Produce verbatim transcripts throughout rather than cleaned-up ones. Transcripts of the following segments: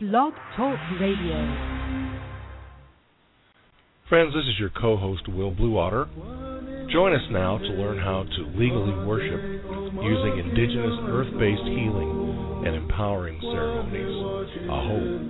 Blog Talk Radio. Friends, this is your co-host, Will Bluewater. Join us now to learn how to legally worship using indigenous earth-based healing and empowering ceremonies. Aho.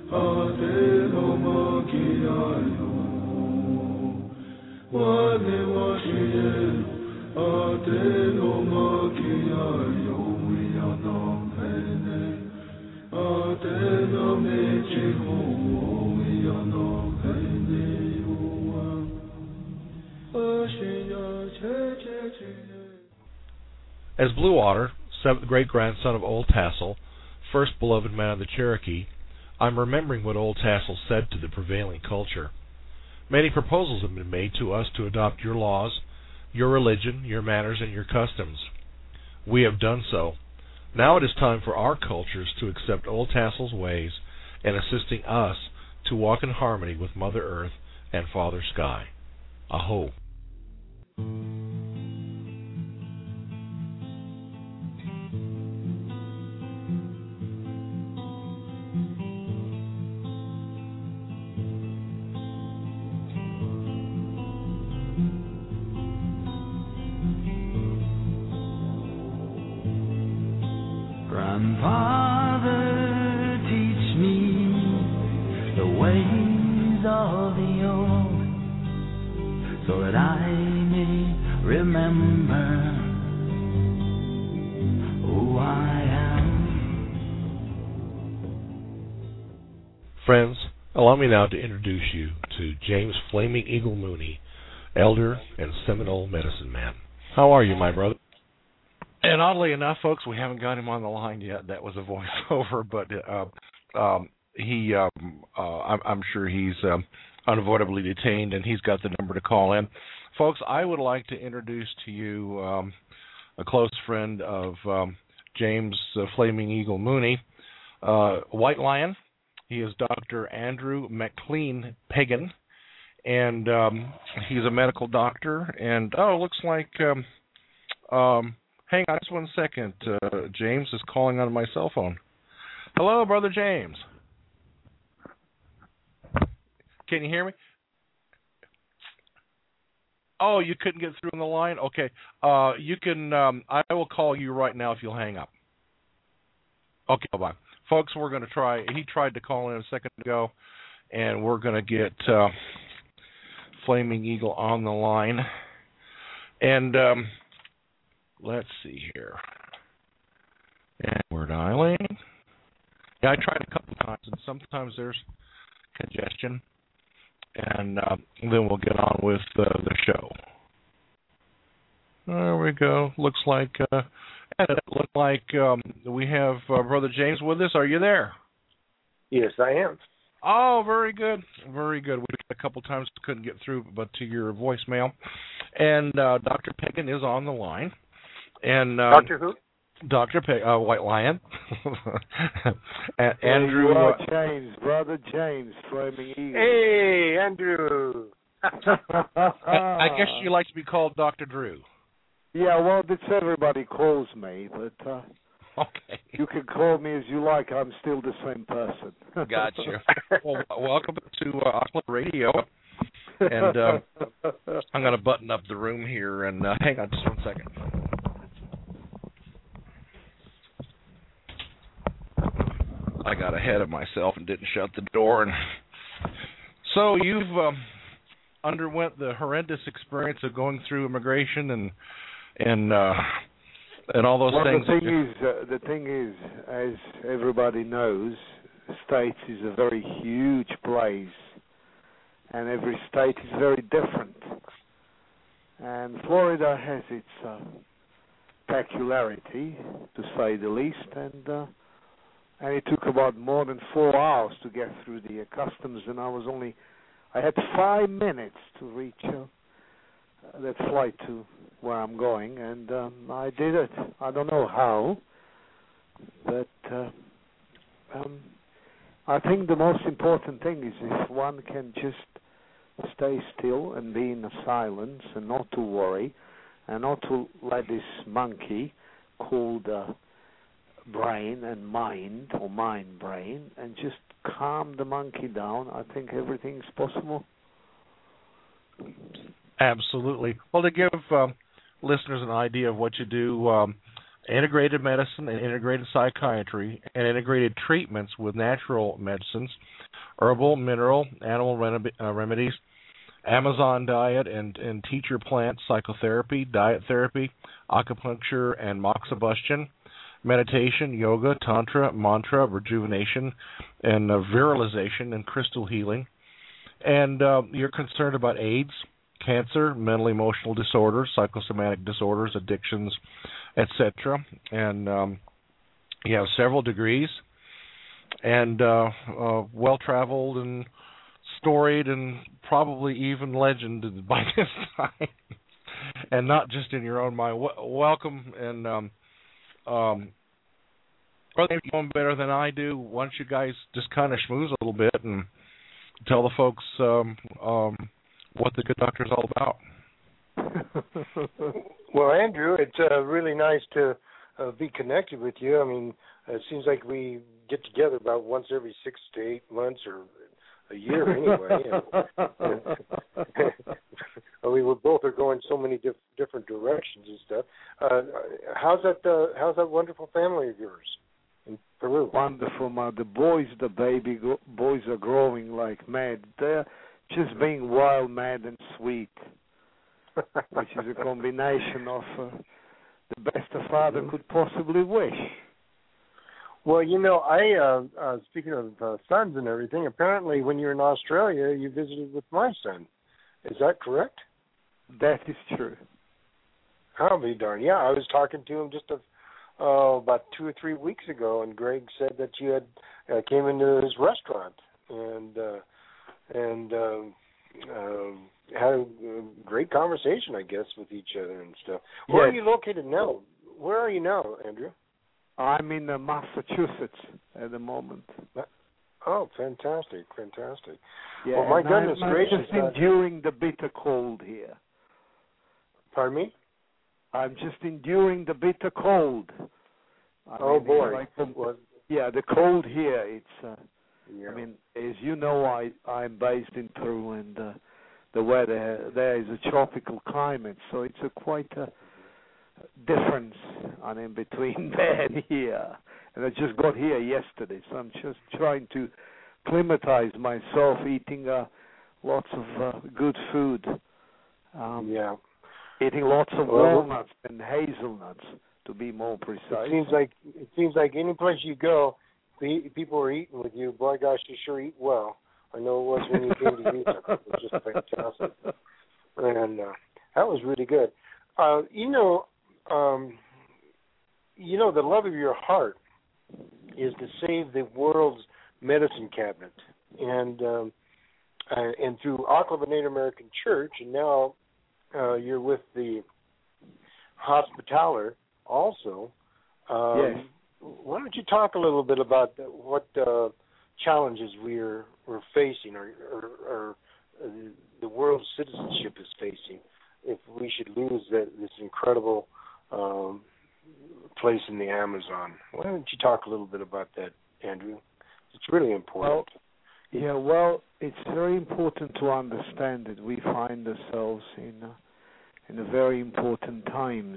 As Bluewater, seventh great-grandson of Old Tassel, first beloved man of the Cherokee, I'm remembering what Old Tassel said to the prevailing culture. Many proposals have been made to us to adopt your laws, your religion, your manners, and your customs. We have done so. Now it is time for our cultures to accept Old Tassel's ways and assisting us to walk in harmony with Mother Earth and Father Sky. Aho. Grandfather, teach me the ways of the old, so that I may remember who I am. Friends, allow me now to introduce you to James Flaming Eagle Mooney, elder and Seminole medicine man. How are you, my brother? And oddly enough, folks, we haven't got him on the line yet. That was a voiceover, but uh, um, he, um, uh, I'm, I'm sure he's um, unavoidably detained, and he's got the number to call in. Folks, I would like to introduce to you um, a close friend of um, James uh, Flaming Eagle Mooney, uh, White Lion. He is Doctor Andrew McLean Pagan, and um, he's a medical doctor. And, oh, it looks like... Um, um, Hang on just one second. Uh, James is calling on my cell phone. Hello, Brother James. Can you hear me? Oh, you couldn't get through on the line? Okay. Uh, you can. Um, I will call you right now if you'll hang up. Okay, bye-bye. Folks, we're going to try. He tried to call in a second ago, and we're going to get uh, Flaming Eagle on the line. And... Um, Let's see here. And we're dialing. Yeah, I tried a couple times, and sometimes there's congestion. And uh, then we'll get on with uh, the show. There we go. Looks like uh, it looks like um, we have uh, Brother James with us. Are you there? Yes, I am. Oh, very good. Very good. We tried a couple times, couldn't get through, but to your voicemail. And uh, Doctor Pagan is on the line. And uh, Doctor who? Doctor Pe- uh, White Lion. and Andrew. You are uh, James, Brother James, Flaming Eagle. Hey, Andrew. I guess you like to be called Doctor Drew. Yeah, well, that's everybody calls me, but uh, okay. You can call me as you like. I'm still the same person. Gotcha. Well, welcome to uh, Auckland Radio. And uh, I'm going to button up the room here. And uh, hang on just one second. I got ahead of myself and didn't shut the door. And so you've um, underwent the horrendous experience of going through immigration and and uh, and all those well, things. The thing is, uh, the thing is, as everybody knows, States is a very huge place, and every state is very different. And Florida has its uh, peculiarity, to say the least, and. Uh, And it took about more than four hours to get through the uh, customs, and I was only, I had five minutes to reach uh, that flight to where I'm going, and um, I did it. I don't know how, but uh, um, I think the most important thing is if one can just stay still and be in silence and not to worry, and not to let this monkey called uh, brain and mind, or mind-brain, and just calm the monkey down, I think everything's possible. Absolutely. Well, to give um, listeners an idea of what you do, um, integrated medicine and integrated psychiatry and integrated treatments with natural medicines, herbal, mineral, animal rem- uh, remedies, Amazon diet and, and teacher plant psychotherapy, diet therapy, acupuncture and moxibustion, meditation, yoga, tantra, mantra, rejuvenation, and uh, virilization and crystal healing. And uh, you're concerned about AIDS, cancer, mental emotional disorders, psychosomatic disorders, addictions, et cetera. And um, you have several degrees and uh, uh, well-traveled and storied and probably even legended by this time, and not just in your own mind. W- welcome, and um, um, probably you know better than I do. Why don't you guys just kind of schmooze a little bit and tell the folks um, um, what the Good Doctor is all about? Well, Andrew, it's uh, really nice to uh, be connected with you. I mean, it seems like we get together about once every six to eight months or a year anyway. and, and we were both are going so many diff- different directions and stuff. Uh, how's that? Uh, how's that wonderful family of yours in Peru? Wonderful, man. The boys, the baby go- boys are growing like mad. They're just being wild, mad, and sweet, which is a combination of uh, the best a father could possibly wish. Well, you know, I uh, uh, speaking of uh, sons and everything. Apparently, when you're in Australia, you visited with my son. Is that correct? That is true. I'll be darned. Yeah, I was talking to him just a, uh, about two or three weeks ago, and Greg said that you had uh, came into his restaurant and uh, and um, uh, had a, a great conversation, I guess, with each other and stuff. Where Yes. are you located now? Where are you now, Andrew? I'm in uh, Massachusetts at the moment. Oh, fantastic, fantastic. Yeah, well, my and goodness I'm, gracious. I'm just enduring the bitter cold here. Pardon me? I'm just enduring the bitter cold. I Oh, mean, boy. Like the, Well, yeah, the cold here, it's, uh, yeah. I mean, as you know, I, I'm based in Peru, and uh, the weather there is a tropical climate, so it's a quite a difference I mean, between there and here. And I just got here yesterday, so I'm just trying to climatize myself, eating uh, lots of uh, good food. Um, yeah. Eating lots of Well, walnuts and hazelnuts, to be more precise. It seems like it seems like any place you go, the people are eating with you. Boy, gosh, you sure eat well. I know it was when you came to Utah. It was just fantastic, and uh, that was really good. Uh, you know, um, you know, the love of your heart is to save the world's medicine cabinet, and um, uh, and through Auckland Native American Church, and now uh, you're with the Hospitaller also. Um, yes. Why don't you talk a little bit about the, what uh, challenges we're we're facing, or, or, or uh, the world's citizenship is facing, if we should lose that, this incredible um, place in the Amazon? Why don't you talk a little bit about that, Andrew? It's really important. Well, yeah, well, it's very important to understand that we find ourselves in uh, in a very important times,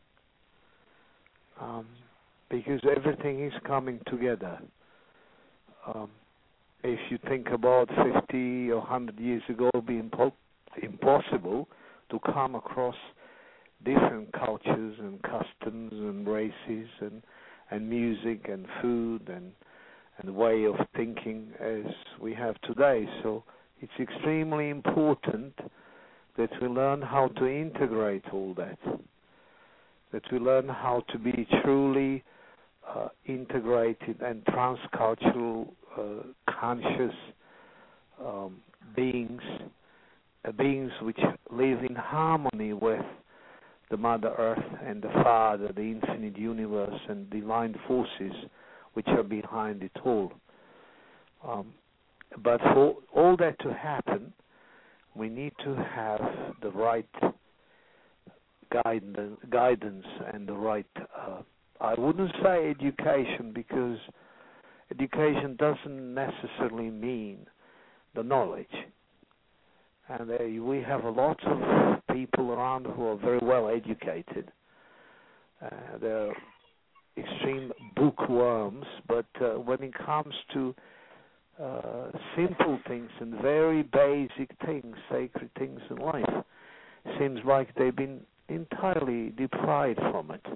um, because everything is coming together. Um, if you think about fifty or one hundred years ago, it would be impo- impossible to come across different cultures and customs and races and, and music and food and and way of thinking as we have today. So it's extremely important that we learn how to integrate all that, that we learn how to be truly uh, integrated and transcultural, uh, conscious um, beings, uh, beings which live in harmony with the Mother Earth and the Father, the infinite universe and divine forces which are behind it all. Um, but for all that to happen, we need to have the right guidance, guidance and the right uh, I wouldn't say education, because education doesn't necessarily mean the knowledge. And uh, we have a lot of people around who are very well educated. Uh, they're extreme bookworms, but uh, when it comes to uh, simple things and very basic things, sacred things in life, seems like they've been entirely deprived from it.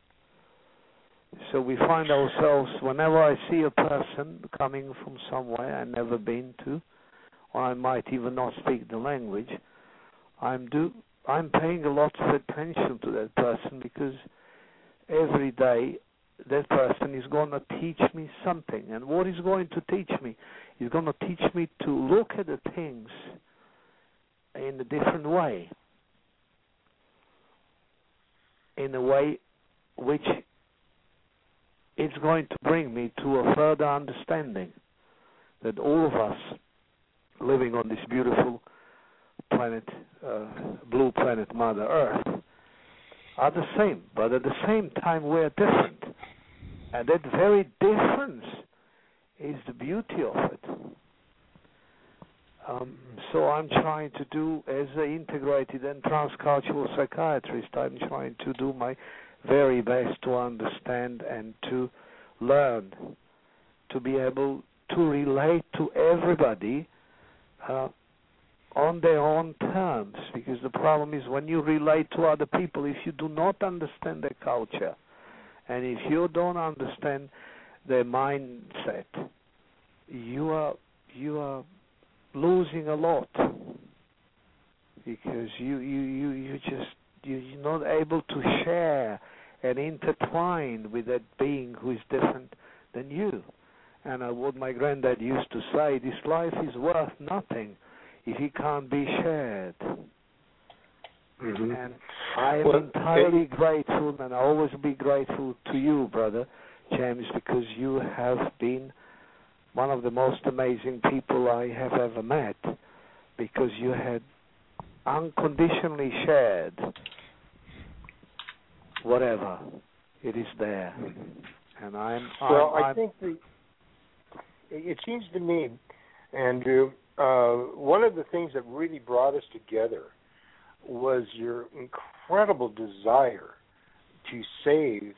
So we find ourselves, whenever I see a person coming from somewhere I've never been to, or I might even not speak the language, I'm do I'm paying a lot of attention to that person, because every day that person is going to teach me something. And what he's going to teach me? He's going to teach me to look at the things in a different way, in a way which is going to bring me to a further understanding that all of us living on this beautiful planet, uh, blue planet, Mother Earth, are the same, but at the same time we're different. And that very difference is the beauty of it. Um, so I'm trying to do, as an integrated and transcultural psychiatrist, I'm trying to do my very best to understand and to learn, to be able to relate to everybody uh, on their own terms. Because the problem is, when you relate to other people, if you do not understand their culture, and if you don't understand their mindset, you are you are losing a lot, because you you you, you just you, you're not able to share and intertwine with that being who is different than you. And uh, what my granddad used to say, this life is worth nothing if it can't be shared. Mm-hmm. And I am well, entirely it, grateful, and I'll always be grateful to you, Brother James, because you have been one of the most amazing people I have ever met, because you had unconditionally shared whatever it is there. And I'm... Well, I'm, I I'm, think the, it seems to me, Andrew, uh, one of the things that really brought us together was your incredible desire to save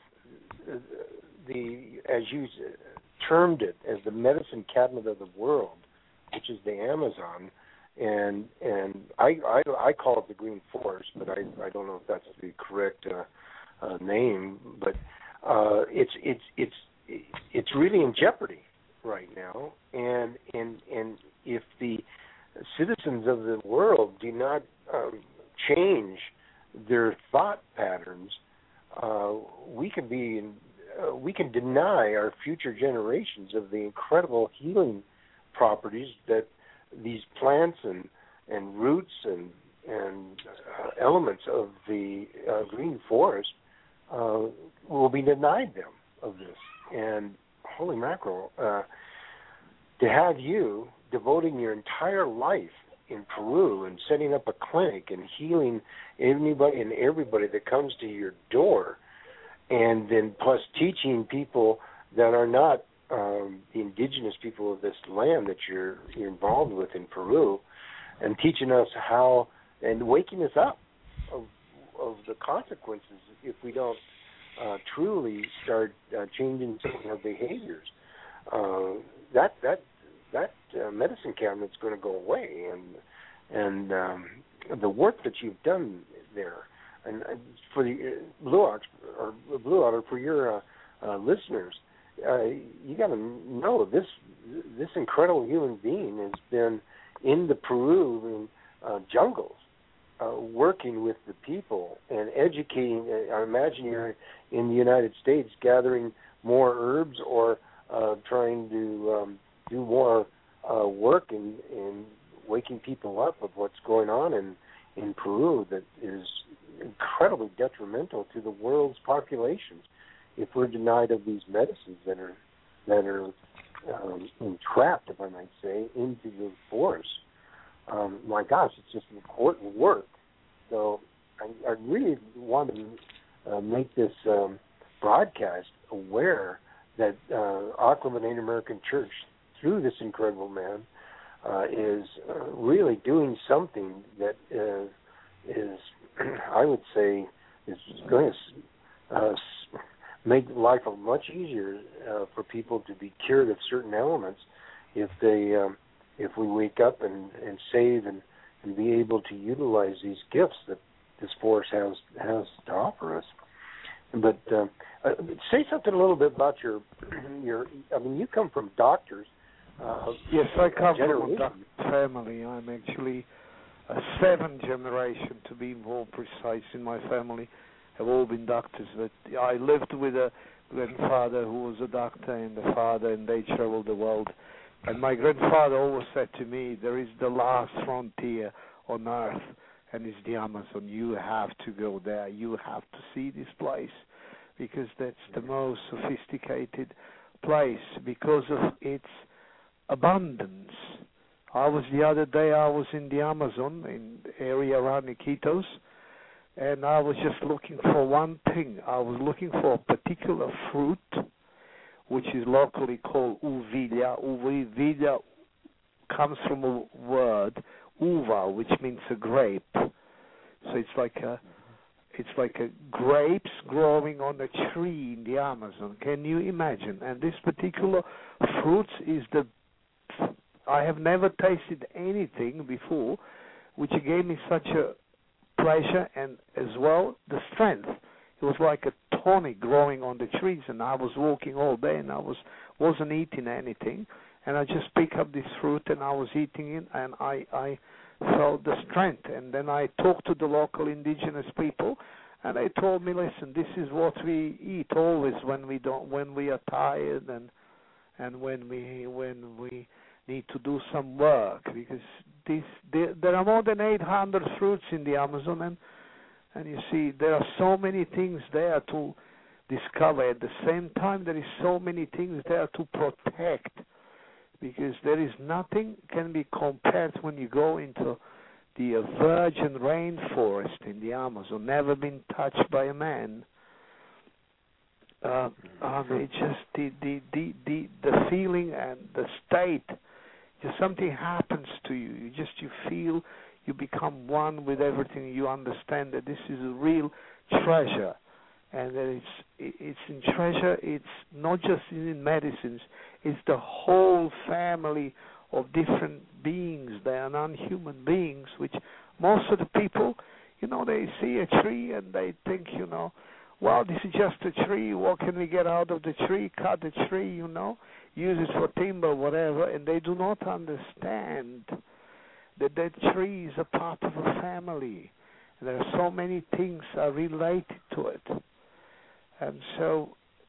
the, as you termed it, as the medicine cabinet of the world, which is the Amazon, and and I I, I call it the Green Forest, but I, I don't know if that's the correct uh, uh, name, but uh, it's it's it's it's really in jeopardy right now, and and and if the citizens of the world do not um, change their thought patterns, uh, we can be in, uh, we can deny our future generations of the incredible healing properties that these plants and and roots and and uh, elements of the uh, green forest uh, will be denied them of this. And holy mackerel, uh, to have you devoting your entire life in Peru and setting up a clinic and healing anybody and everybody that comes to your door, and then plus teaching people that are not um, the indigenous people of this land that you're, you're involved with in Peru, and teaching us how, and waking us up of, of the consequences if we don't uh, truly start uh, changing some of our behaviors. Uh, that that that uh, medicine cabinet's going to go away, and and um, the work that you've done there, and uh, for the uh, Blue Ox or Blue Otter, for your uh, uh, listeners, uh, you got to know this this incredible human being has been in the Peruvian uh, jungles, uh, working with the people and educating. I imagine you're in the United States gathering more herbs or uh, trying to um, do more uh, work in, in waking people up of what's going on in, in Peru that is incredibly detrimental to the world's populations if we're denied of these medicines that are that are um, entrapped, if I might say, into the forest. Um, my gosh, it's just important work. So I, I really want to uh, make this um, broadcast aware that uh, Oklahoma Native American Church, through this incredible man, uh, is uh, really doing something that uh, is, I would say, is going to uh, make life much easier uh, for people to be cured of certain elements if they, um, if we wake up and, and save and, and be able to utilize these gifts that this force has has to offer us. But uh, uh, say something a little bit about your your. I mean, you come from doctors. Uh, yes, I come from a doctor family. I'm actually a seventh generation, to be more precise, in my family. Have all been doctors. But I lived with a grandfather who was a doctor and a father, and they traveled the world. And my grandfather always said to me, there is the last frontier on earth, and it's the Amazon. You have to go there. You have to see this place, because that's the most sophisticated place because of its abundance. I was the other day, I was in the Amazon, in the area around Iquitos, and I was just looking for one thing. I was looking for a particular fruit, which is locally called uvilla. Uvilla comes from a word, uva, which means a grape. So it's like a, it's like a grapes growing on a tree in the Amazon. Can you imagine? And this particular fruit is the, I have never tasted anything before, which gave me such a pleasure and as well the strength. It was like a tonic growing on the trees, and I was walking all day and I was wasn't eating anything, and I just picked up this fruit and I was eating it, and I I felt the strength. And then I talked to the local indigenous people, and they told me, listen, this is what we eat always when we don't when we are tired and and when we when we need to do some work, because this there, there are more than eight hundred fruits in the Amazon, and and you see there are so many things there to discover. At the same time, there is so many things there to protect, because there is nothing can be compared when you go into the uh, virgin rainforest in the Amazon, never been touched by a man. Uh, um, it's just the, the the the the feeling and the state. Just something happens to you. You just you feel you become one with everything. You understand that this is a real treasure, and that it's it's in treasure. It's not just in medicines. It's the whole family of different beings. They are non-human beings, which most of the people, you know, they see a tree and they think, you know, well, this is just a tree. What can we get out of the tree? Cut the tree, you know, use it for timber, whatever. And they do not understand that that tree is a part of a family. And there are so many things are related to it. And so,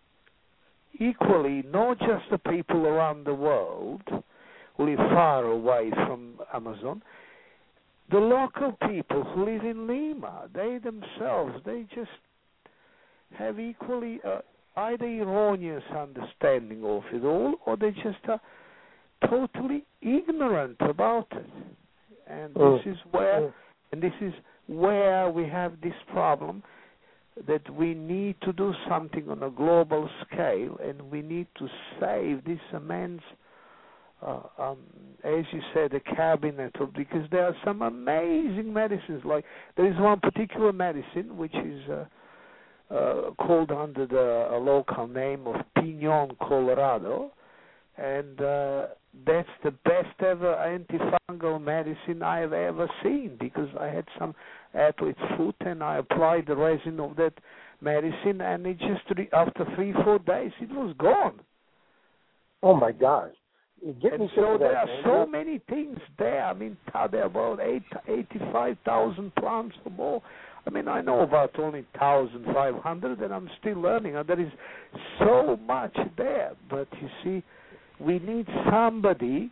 equally, not just the people around the world who live far away from Amazon, the local people who live in Lima, they themselves, they just have equally uh, either erroneous understanding of it all, or they just are totally ignorant about it. And oh. this is where, oh. and this is where we have this problem, that we need to do something on a global scale, and we need to save this immense, uh, um, as you said, a cabinet of, because there are some amazing medicines. Like there is one particular medicine which is uh, uh, called under the a local name of Pinon Colorado, and uh, that's the best ever antifungal medicine I have ever seen, because I had some athlete's foot and I applied the resin of that medicine, and it just, after three, four days, it was gone. Oh, my gosh. Get and me so there that, are man. so many things there. I mean, there are about eight, eighty-five thousand plants or more. I mean, I know about only one thousand five hundred, and I'm still learning. There is so much there. But you see, we need somebody,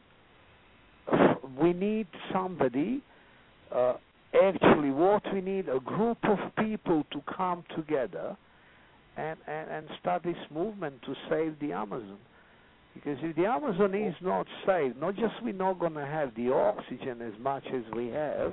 we need somebody, uh, actually what we need, a group of people to come together and, and, and start this movement to save the Amazon. Because if the Amazon is not saved, not just we're not going to have the oxygen as much as we have,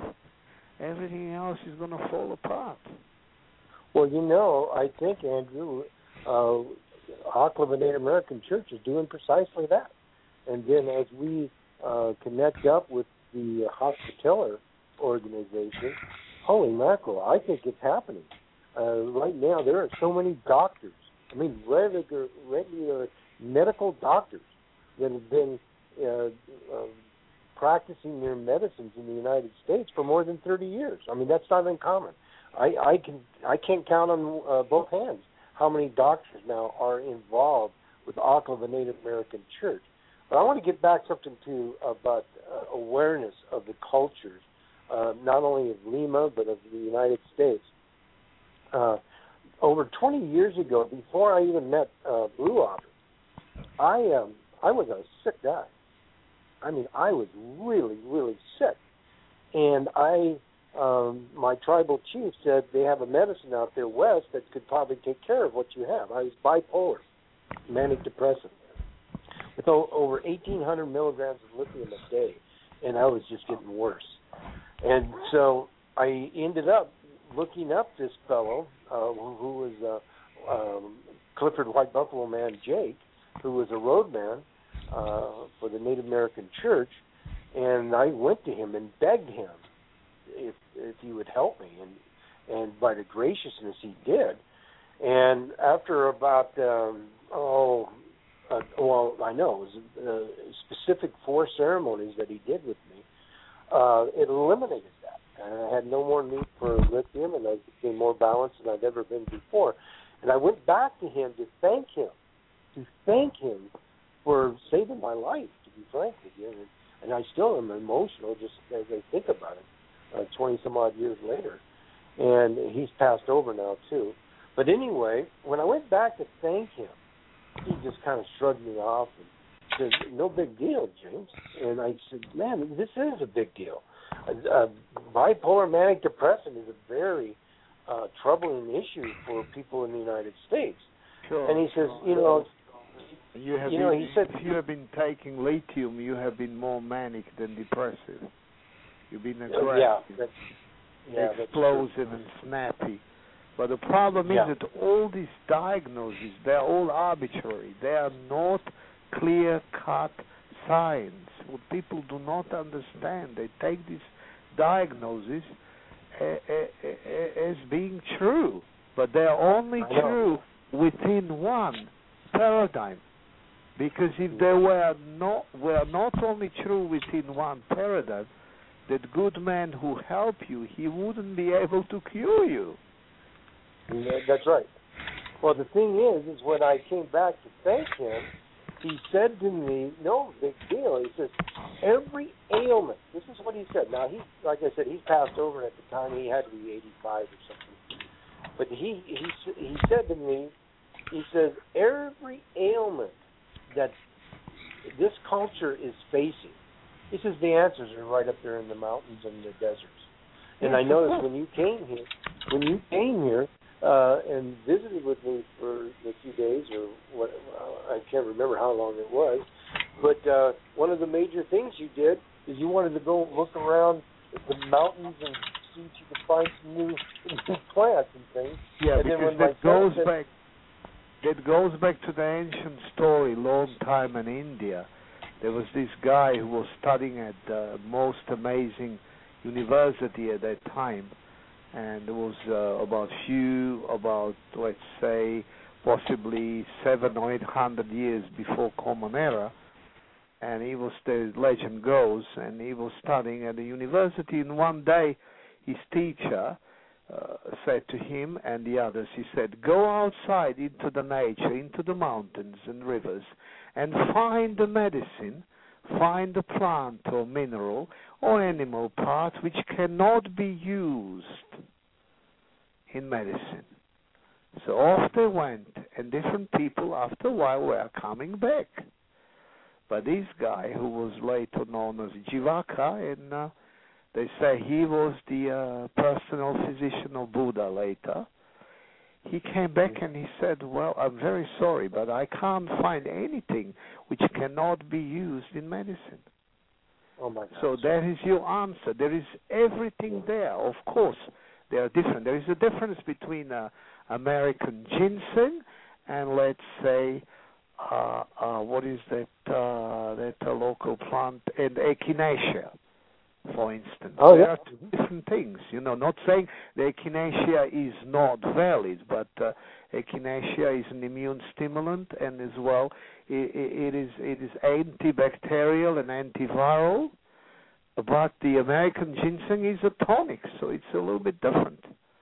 everything else is going to fall apart. Well, you know, I think, Andrew, uh, Ocklava Native American Church is doing precisely that. And then as we uh, connect up with the Hospitaller organization, holy mackerel, I think it's happening. Uh, right now, there are so many doctors, I mean, regular, regular medical doctors that have been uh, uh, practicing their medicines in the United States for more than thirty years. I mean, that's not uncommon. I, I can I can't count on uh, both hands how many doctors now are involved with Ocklava Native American Church. But I want to get back something to about uh, awareness of the cultures, uh, not only of Lima but of the United States. Uh, over twenty years ago, before I even met uh, Blue Otter, I um, I was a sick guy. I mean, I was really, really sick, and I. Um, my tribal chief said they have a medicine out there west that could probably take care of what you have. I was bipolar, manic depressive, with o- over eighteen hundred milligrams of lithium a day, and I was just getting worse. And so I ended up looking up this fellow uh, who, who was uh, um, Clifford White Buffalo Man Jake, who was a roadman uh, for the Native American Church, and I went to him and begged him if if he would help me, and and by the graciousness he did. And after about um, oh uh, well I know it was uh, specific four ceremonies that he did with me, uh, it eliminated that, and I had no more need for lithium, and I became more balanced than I'd ever been before. And I went back to him to thank him, to thank him for saving my life, to be frank with you, and, and I still am emotional just as I think about it. Uh, twenty some odd years later, and he's passed over now too. But anyway, when I went back to thank him, he just kind of shrugged me off and said, "No big deal, James." And I said, "Man, this is a big deal. Uh, uh, bipolar manic depression is a very uh, troubling issue for people in the United States." Sure. And he says, "You know." You have you been, know, he said, if you have been taking lithium, you have been more manic than depressive. You've been aggressive, yeah, that's, yeah, explosive and snappy. But the problem is yeah. that all these diagnoses, they're all arbitrary. They are not clear-cut science. What people do not understand, they take these diagnoses a, a, a, as being true, but they're only true within one paradigm. Because if they were not, were not only true within one paradigm, that good man who help you, he wouldn't be able to cure you. Yeah, that's right. Well, the thing is, is when I came back to thank him, he said to me, "No big deal." He says, "Every ailment." This is what he said. Now, he, like I said, he's passed over at the time. He had to be eighty-five or something. But he he he said to me, he says, "Every ailment that this culture is facing." He says the answers are right up there in the mountains and the deserts. And I noticed when you came here, when you came here uh, and visited with me for a few days, or what, uh, I can't remember how long it was, but uh, one of the major things you did is you wanted to go look around the mountains and see if you could find some new, new plants and things. Yeah, and because that goes said, back. That goes back to the ancient story, long time in India. There was this guy who was studying at the most amazing university at that time, and it was uh, about few, about let's say possibly seven or eight hundred years before Common Era, and he was, the legend goes, and he was studying at the university, and one day his teacher uh, said to him and the others, he said, "Go outside into the nature, into the mountains and rivers, and find the medicine, find a plant or mineral or animal part which cannot be used in medicine." So off they went, and different people after a while were coming back. But this guy, who was later known as Jivaka, and uh, they say he was the uh, personal physician of Buddha later, he came back and he said, "Well, I'm very sorry, but I can't find anything which cannot be used in medicine." Oh my God. So that is your answer. There is everything there. Of course, they are different. There is a difference between uh, American ginseng and let's say, uh, uh, what is that, uh, that uh, local plant, and echinacea, for instance. Oh, there yeah. are two different things. You know, not saying the echinacea is not valid, but uh, echinacea is an immune stimulant, and as well, it, it is it is antibacterial and antiviral. But the American ginseng is a tonic, so it's a little bit different.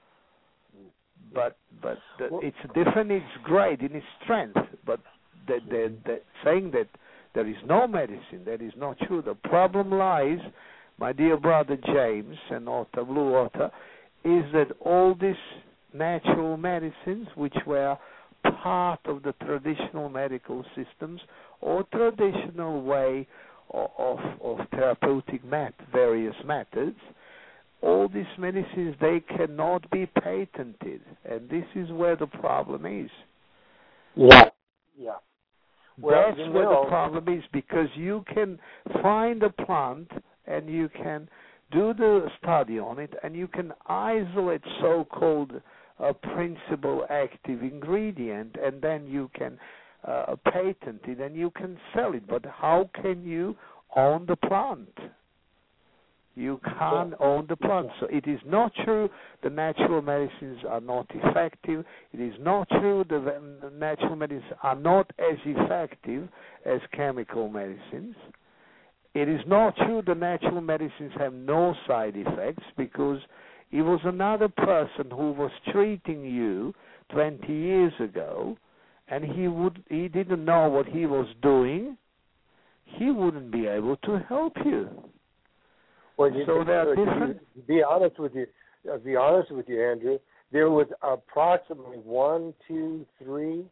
But but the, it's different. It's great in its strength. But the, the, the saying that there is no medicine, that is not true. The problem lies, my dear brother James and Otter, Blue Otter, is that all these natural medicines, which were part of the traditional medical systems or traditional way of, of, of therapeutic met, various methods, all these medicines, they cannot be patented. And this is where the problem is. Yeah. Yeah. Well, That's you where know, the problem is, because you can find a plant and you can do the study on it, and you can isolate so-called uh, principal active ingredient, and then you can uh, patent it and you can sell it. But how can you own the plant? You can't own the plant. So it is not true the natural medicines are not effective. It is not true the natural medicines are not as effective as chemical medicines. It is not true the natural medicines have no side effects, because it was another person who was treating you twenty years ago, and he would he didn't know what he was doing. He wouldn't be able to help you. Well, you, so they are different. To be honest with you, to be honest with you, Andrew, there was approximately one, two, three,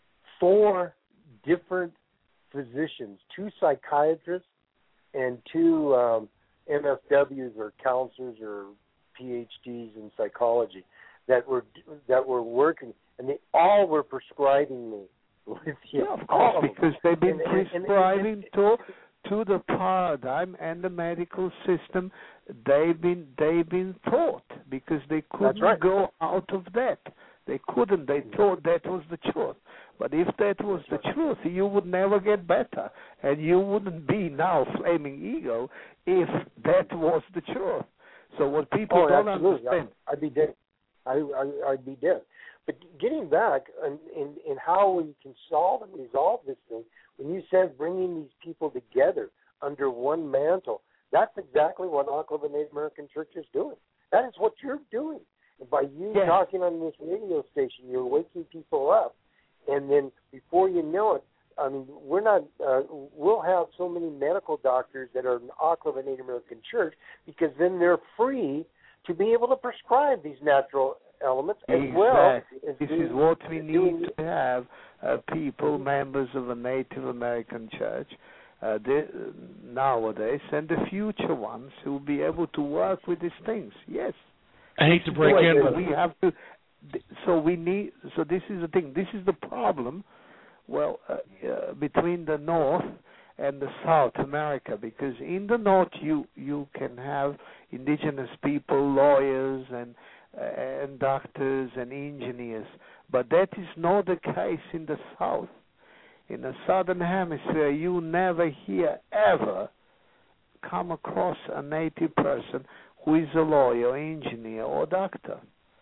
four different physicians, two psychiatrists, and two um, M F Ws or counselors or P H Ds in psychology that were that were working, and they all were prescribing me. With you. Yeah, of course, because they've been and, prescribing and, and, to to the paradigm and the medical system. They've been they've been taught, because they couldn't right. go out of that. They couldn't. They thought that was the truth. But if that was the truth, you would never get better, and you wouldn't be now Flaming Eagle if that was the truth. So what people oh, don't absolutely. understand, I, I'd be dead. I, I I'd be dead. But getting back in, in, in how we can solve and resolve this thing, when you said bringing these people together under one mantle, that's exactly what Oklahoma Native American Church is doing. That is what you're doing. And by you yeah. talking on this radio station, you're waking people up. And then before you know it, I mean, we're not, uh, we'll have so many medical doctors that are in Oklahoma Native American Church, because then they're free to be able to prescribe these natural elements as exactly. well. As this doing, is what we need doing, to have uh, people, members of a Native American church uh, they, nowadays, and the future ones who will be able to work with these things. Yes. I hate to break in, but we have to. So we need. So this is the thing. This is the problem. Well, uh, uh, between the North and the South America, because in the North you you can have indigenous people, lawyers, and uh, and doctors and engineers, but that is not the case in the South. In the Southern Hemisphere, you never hear ever come across a native person who is a lawyer, engineer, or doctor.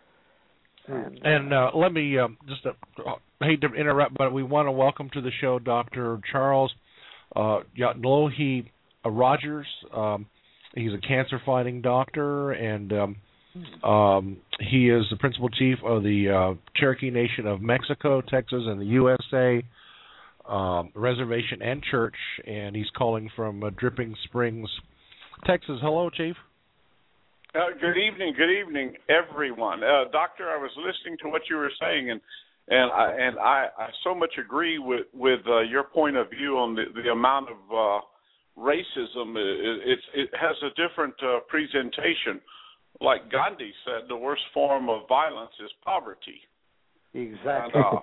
And, uh, and uh, let me um, just uh, I hate to interrupt, but we want to welcome to the show Doctor Charles uh, Yatnolohi Rogers. Um, he's a cancer-fighting doctor, and um, um, he is the principal chief of the uh, Cherokee Nation of Mexico, Texas, and the U S A um, Reservation and Church, and he's calling from uh, Dripping Springs, Texas. Hello, Chief. Uh, good evening, good evening, everyone. Uh, doctor, I was listening to what you were saying, and and I and I, I so much agree with with uh, your point of view on the, the amount of uh, racism. It, it, it has a different uh, presentation. Like Gandhi said, the worst form of violence is poverty. Exactly. And, uh,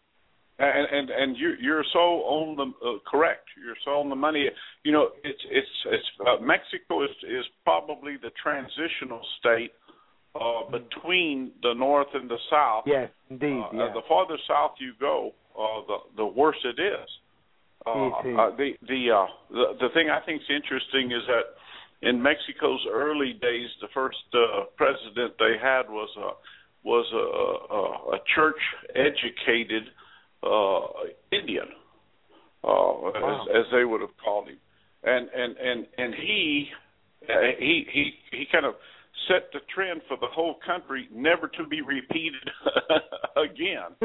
And and, and you, you're so on the uh, correct. You're so on the money. You know, it's it's it's uh, Mexico is is probably the transitional state uh, between the north and the south. Yes, indeed. Uh, yeah. The farther south you go, uh, the the worse it is. Uh, it is. Uh, the the, uh, the the thing I think is interesting is that in Mexico's early days, the first uh, president they had was a was a, a, a church educated uh, Indian, uh, wow. as, as they would have called him, and and and and he he he he kind of set the trend for the whole country, never to be repeated again.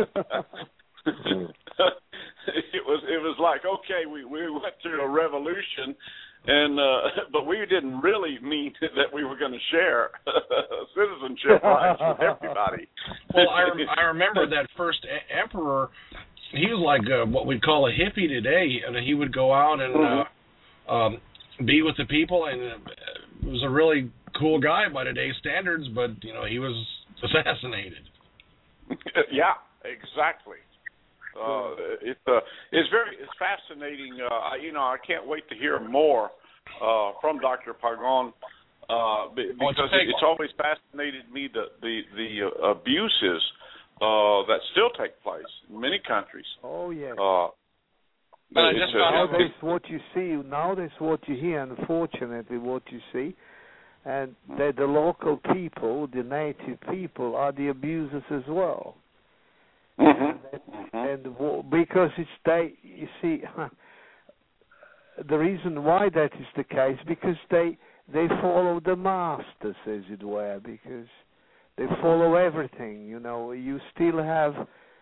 It was it was like, okay, we, we went through a revolution, and uh, but we didn't really mean that we were going to share citizenship rights with everybody. Well, I, rem- I remember that first e- emperor. He was like uh, what we'd call a hippie today, and he would go out and uh, um, be with the people, and uh, was a really cool guy by today's standards. But you know, he was assassinated. Yeah, exactly. Uh, it, uh, it's very it's fascinating. Uh, you know, I can't wait to hear more uh, from Doctor Pagan uh, because oh, it's, it's always fascinated me the the, the uh, abuses uh, that still take place in many countries. Oh yes. Uh, But it's, just uh, nowadays, what you see nowadays, what you hear, unfortunately, what you see, and that the local people, the native people, are the abusers as well. Mm-hmm. And, and w- because it's they, you see, the reason why that is the case because they they follow the masters, as it were, because they follow everything. You know, you still have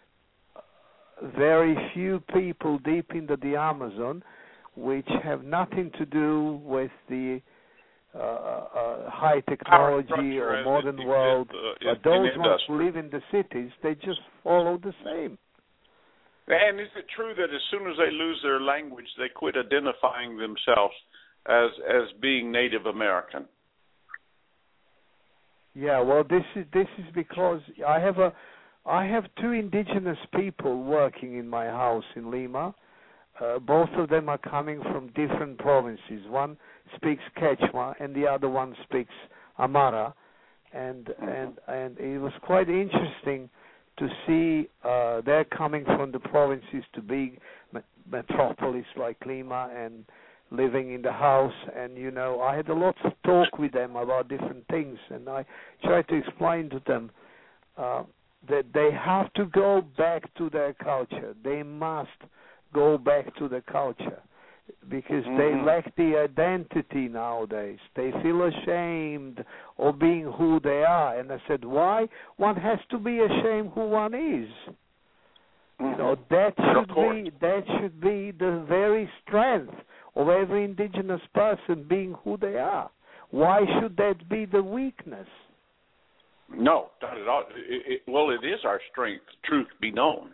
very few people deep into the Amazon, which have nothing to do with the uh, uh, high technology or modern world. Uh, but those ones who live in the cities, they just follow the same. And is it true that as soon as they lose their language, they quit identifying themselves as as being Native American? Yeah, well, this is this is because I have a I have two indigenous people working in my house in Lima. Uh, both of them are coming from different provinces. One speaks Quechua, and the other one speaks Amara, and and and it was quite interesting to see uh, they're coming from the provinces to big met- metropolis like Lima and living in the house. And you know, I had a lot of talk with them about different things, and I tried to explain to them uh, that they have to go back to their culture. They must go back to the culture because mm-hmm. they lack the identity nowadays. They feel ashamed of being who they are. And I said, why? One has to be ashamed who one is. Mm-hmm. You know, that should be that should be the very strength of every indigenous person being who they are. Why should that be the weakness? No, not at all. It, it, well, it is our strength, truth be known.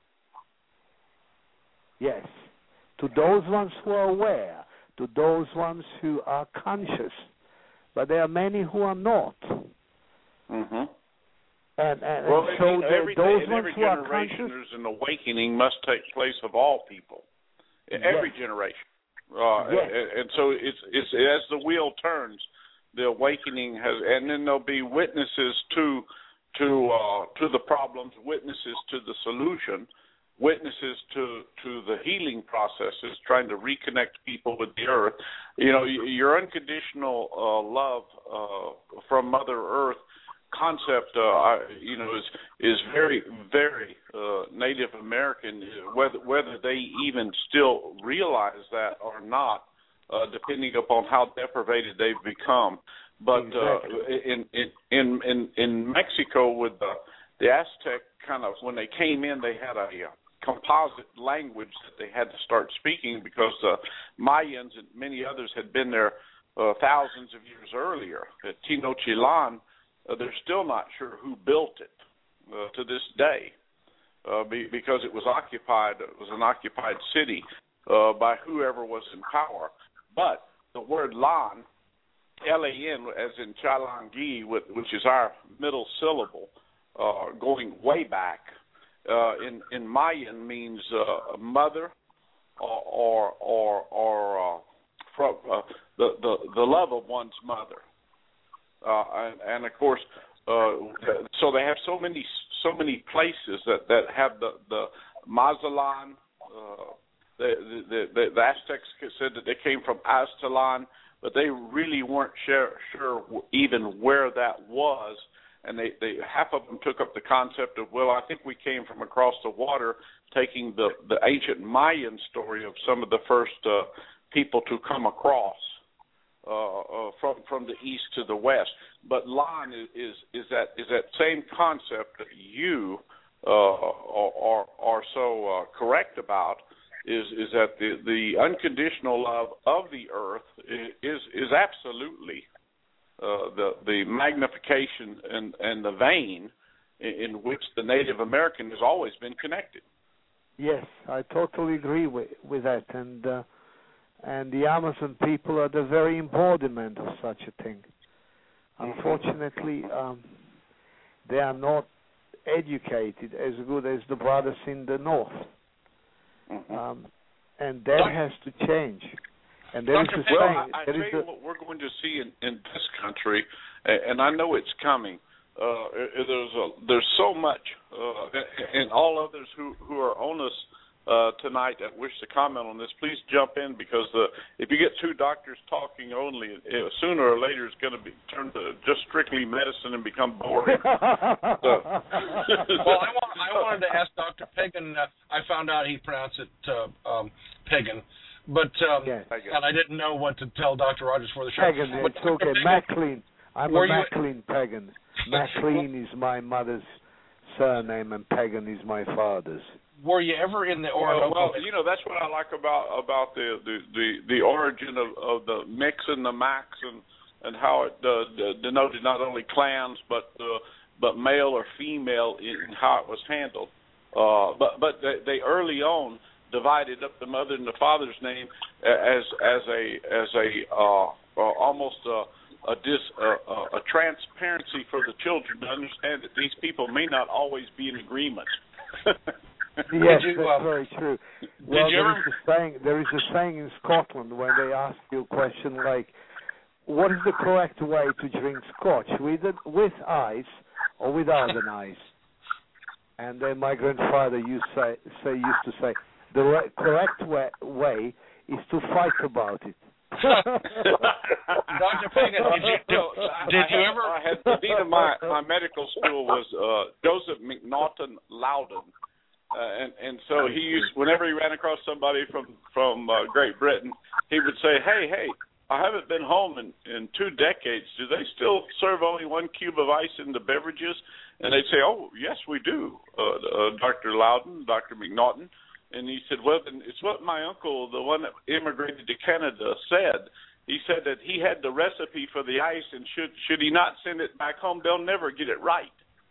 Yes, to those ones who are aware, to those ones who are conscious, but there are many who are not. Mm-hmm. And, and, well, and so you know, every, those in ones every who are generation, conscious, there's an awakening must take place of all people. In yes. every generation, uh, yes. and, and so it's it's as the wheel turns, the awakening has, and then there'll be witnesses to to uh, to the problems, witnesses to the solution. Witnesses to, to the healing processes, trying to reconnect people with the earth. You know, your unconditional uh, love uh, from Mother Earth concept, uh, you know, is is very, very uh, Native American. Whether whether they even still realize that or not, uh, depending upon how deprivated they've become. But exactly. uh, in, in in in in Mexico, with the the Aztec kind of when they came in, they had a composite language that they had to start speaking because the Mayans and many others had been there uh, thousands of years earlier. At Tenochtitlan, uh, they're still not sure who built it uh, to this day uh, be, because it was occupied. It was an occupied city uh, by whoever was in power. But the word Lan, L A N, as in Chalangi, which is our middle syllable, uh, going way back, Uh, in in Mayan means uh, mother, or or or, or uh, from uh, the, the the love of one's mother, uh, and, and of course Uh, so they have so many so many places that, that have the the Mazatlan. Uh, the, the the the Aztecs said that they came from Aztlan, but they really weren't sure, sure even where that was. And they, they half of them took up the concept of, well, I think we came from across the water, taking the, the ancient Mayan story of some of the first uh, people to come across uh, uh, from from the east to the west. But Lan is is, is that is that same concept that you uh, are, are are so uh, correct about. Is is that the, the unconditional love of the earth is is absolutely Uh, the the magnification and, and the vein in, in which the Native American has always been connected. Yes, I totally agree with with that, and uh, and the Amazon people are the very embodiment of such a thing. Unfortunately, um, they are not educated as good as the brothers in the north, Mm-hmm. um, and that Doctor has to change. And there Doctor is a Well, saying, I, I there tell is you a, what we're going to see in, in this country, and I know it's coming. Uh, there's a, there's so much, uh, and all others who, who are on us uh, tonight that wish to comment on this, please jump in, because the, if you get two doctors talking only, it, sooner or later it's going to be turned to just strictly medicine and become boring. So. Well, I, want, I wanted to ask Doctor Pagan. Uh, I found out he pronounced it uh, um, Pagan. But um, yes. and I didn't know what to tell Doctor Rogers for the show. Pagan, but it's okay. MacLean. I'm Were a you- MacLean Pagan. MacLean is my mother's surname, and Pagan is my father's. Were you ever in the Well, Orinoco? well, you know, that's what I like about about the the, the, the origin of, of the mix and the max, and and how it uh, denoted not only clans but uh, but male or female in how it was handled. Uh, but but they, they early on divided up the mother and the father's name as as a as a uh, uh, almost a a, dis, uh, a transparency for the children to understand that these people may not always be in agreement. Yes, you, that's um, very true. Well, you there ever... is a saying. There is a saying in Scotland when they ask you a question like, "What is the correct way to drink Scotch? With with ice or without an ice?" And then my grandfather used say, say used to say, "The re- correct way, way is to fight about it." Doctor Pagan, did you, did, did I you had, ever? I had the dean of my, my medical school was uh, Joseph McNaughton Loudon, uh, and and so he used, whenever he ran across somebody from from uh, Great Britain, he would say, "Hey, hey, I haven't been home in, in two decades. Do they still serve only one cube of ice in the beverages?" And they'd say, "Oh, yes, we do, uh, uh, Doctor Loudon, Doctor McNaughton." And he said, "Well, then it's what my uncle, the one that immigrated to Canada, said. He said that he had the recipe for the ice, and should should he not send it back home, they'll never get it right."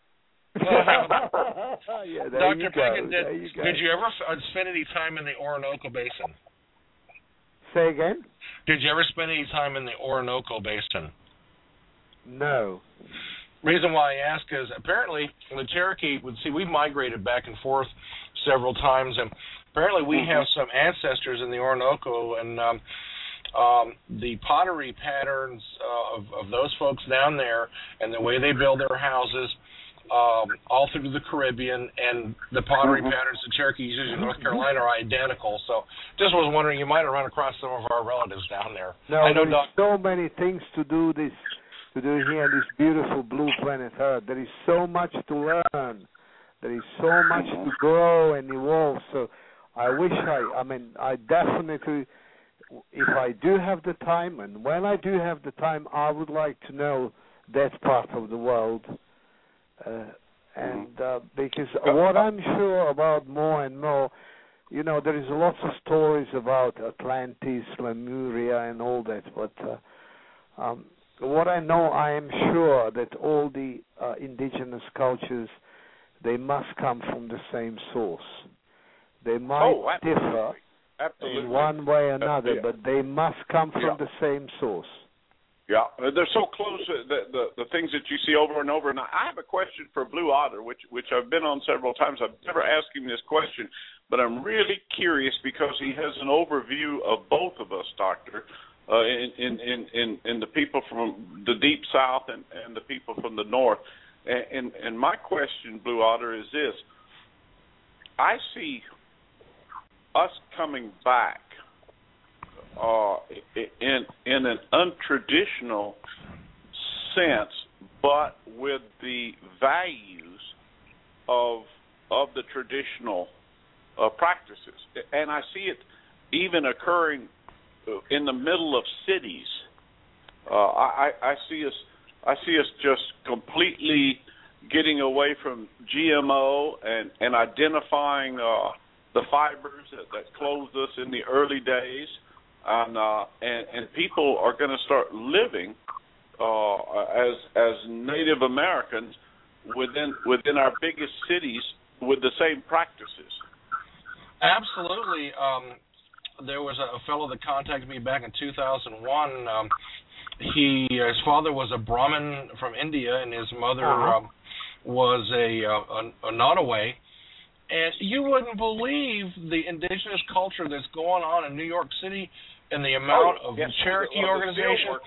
Yeah, there Doctor you go. Pagan, did, There you go. did you ever uh, spend any time in the Orinoco Basin? Say again? Did you ever spend any time in the Orinoco Basin? No. Reason why I ask is apparently the Cherokee would see we've migrated back and forth several times, and apparently we Mm-hmm. have some ancestors in the Orinoco, and um, um, the pottery patterns uh, of, of those folks down there and the way they build their houses um, all through the Caribbean, and the pottery Mm-hmm. patterns the Cherokees use in North Carolina are identical. So just was wondering, you might have run across some of our relatives down there. No, I know there is Doc- so many things to do this to do here on this beautiful blue planet Earth. There is so much to learn. There is so much to grow and evolve. So I wish I, I mean, I definitely, if I do have the time, and when I do have the time, I would like to know that part of the world. Uh, and uh, because what I'm sure about more and more, you know, there is lots of stories about Atlantis, Lemuria, and all that, but uh, um, what I know, I am sure that all the uh, indigenous cultures, they must come from the same source. They might Oh, absolutely. differ Absolutely. in one way or another, yeah. but they must come from Yeah. the same source. Yeah, they're so close. The, the the things that you see over and over. And I have a question for Blue Otter, which which I've been on several times. I've never asked him this question, but I'm really curious because he has an overview of both of us, Doctor, uh, in, in in in in the people from the deep south and and the people from the north. And, and and my question, Blue Otter, is this: I see us coming back uh, in in an untraditional sense, but with the values of of the traditional uh, practices, and I see it even occurring in the middle of cities. Uh, I, I see us, I see us just completely getting away from G M O and and identifying uh, the fibers that, that clothed us in the early days, and uh, and, and people are going to start living uh, as as Native Americans within within our biggest cities with the same practices. Absolutely. Um, there was a fellow that contacted me back in two thousand one. Um, he, his father was a Brahmin from India, and his mother uh-huh. um, was a, a, a Nottoway. And you wouldn't believe the indigenous culture that's going on in New York City and the amount oh, of yes, Cherokee well, organizations.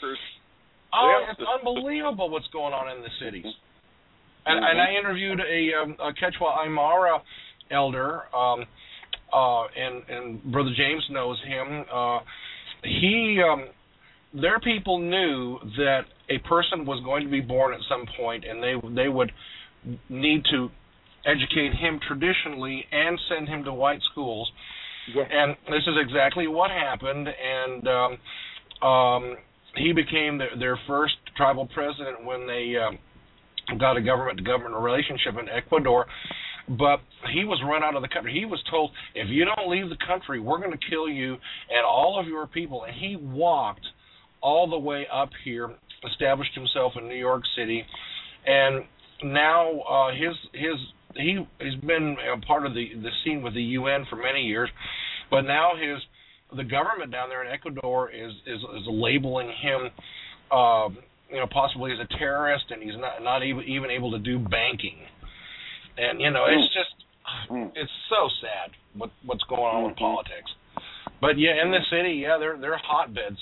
Oh, Oh, it's unbelievable what's going on in the cities. Mm-hmm. And, and I interviewed a, um, a Quechua Aymara elder, um, uh, and, and Brother James knows him. Uh, he, um, their people knew that a person was going to be born at some point, and they they would need to educate him traditionally and send him to white schools. Yes. And this is exactly what happened. And um, um, he became the, their first tribal president when they um, got a government-to-government relationship in Ecuador. But he was run out of the country. He was told, if you don't leave the country, we're going to kill you and all of your people. And he walked all the way up here, established himself in New York City, and now uh, his his he has been a part of the, the scene with the U N for many years, but now his the government down there in Ecuador is is, is labeling him, uh, you know, possibly as a terrorist, and he's not not even even able to do banking, and you know it's just it's so sad what what's going on with politics. But yeah, in the city, yeah, they're they're hotbeds.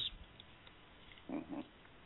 Mm-hmm.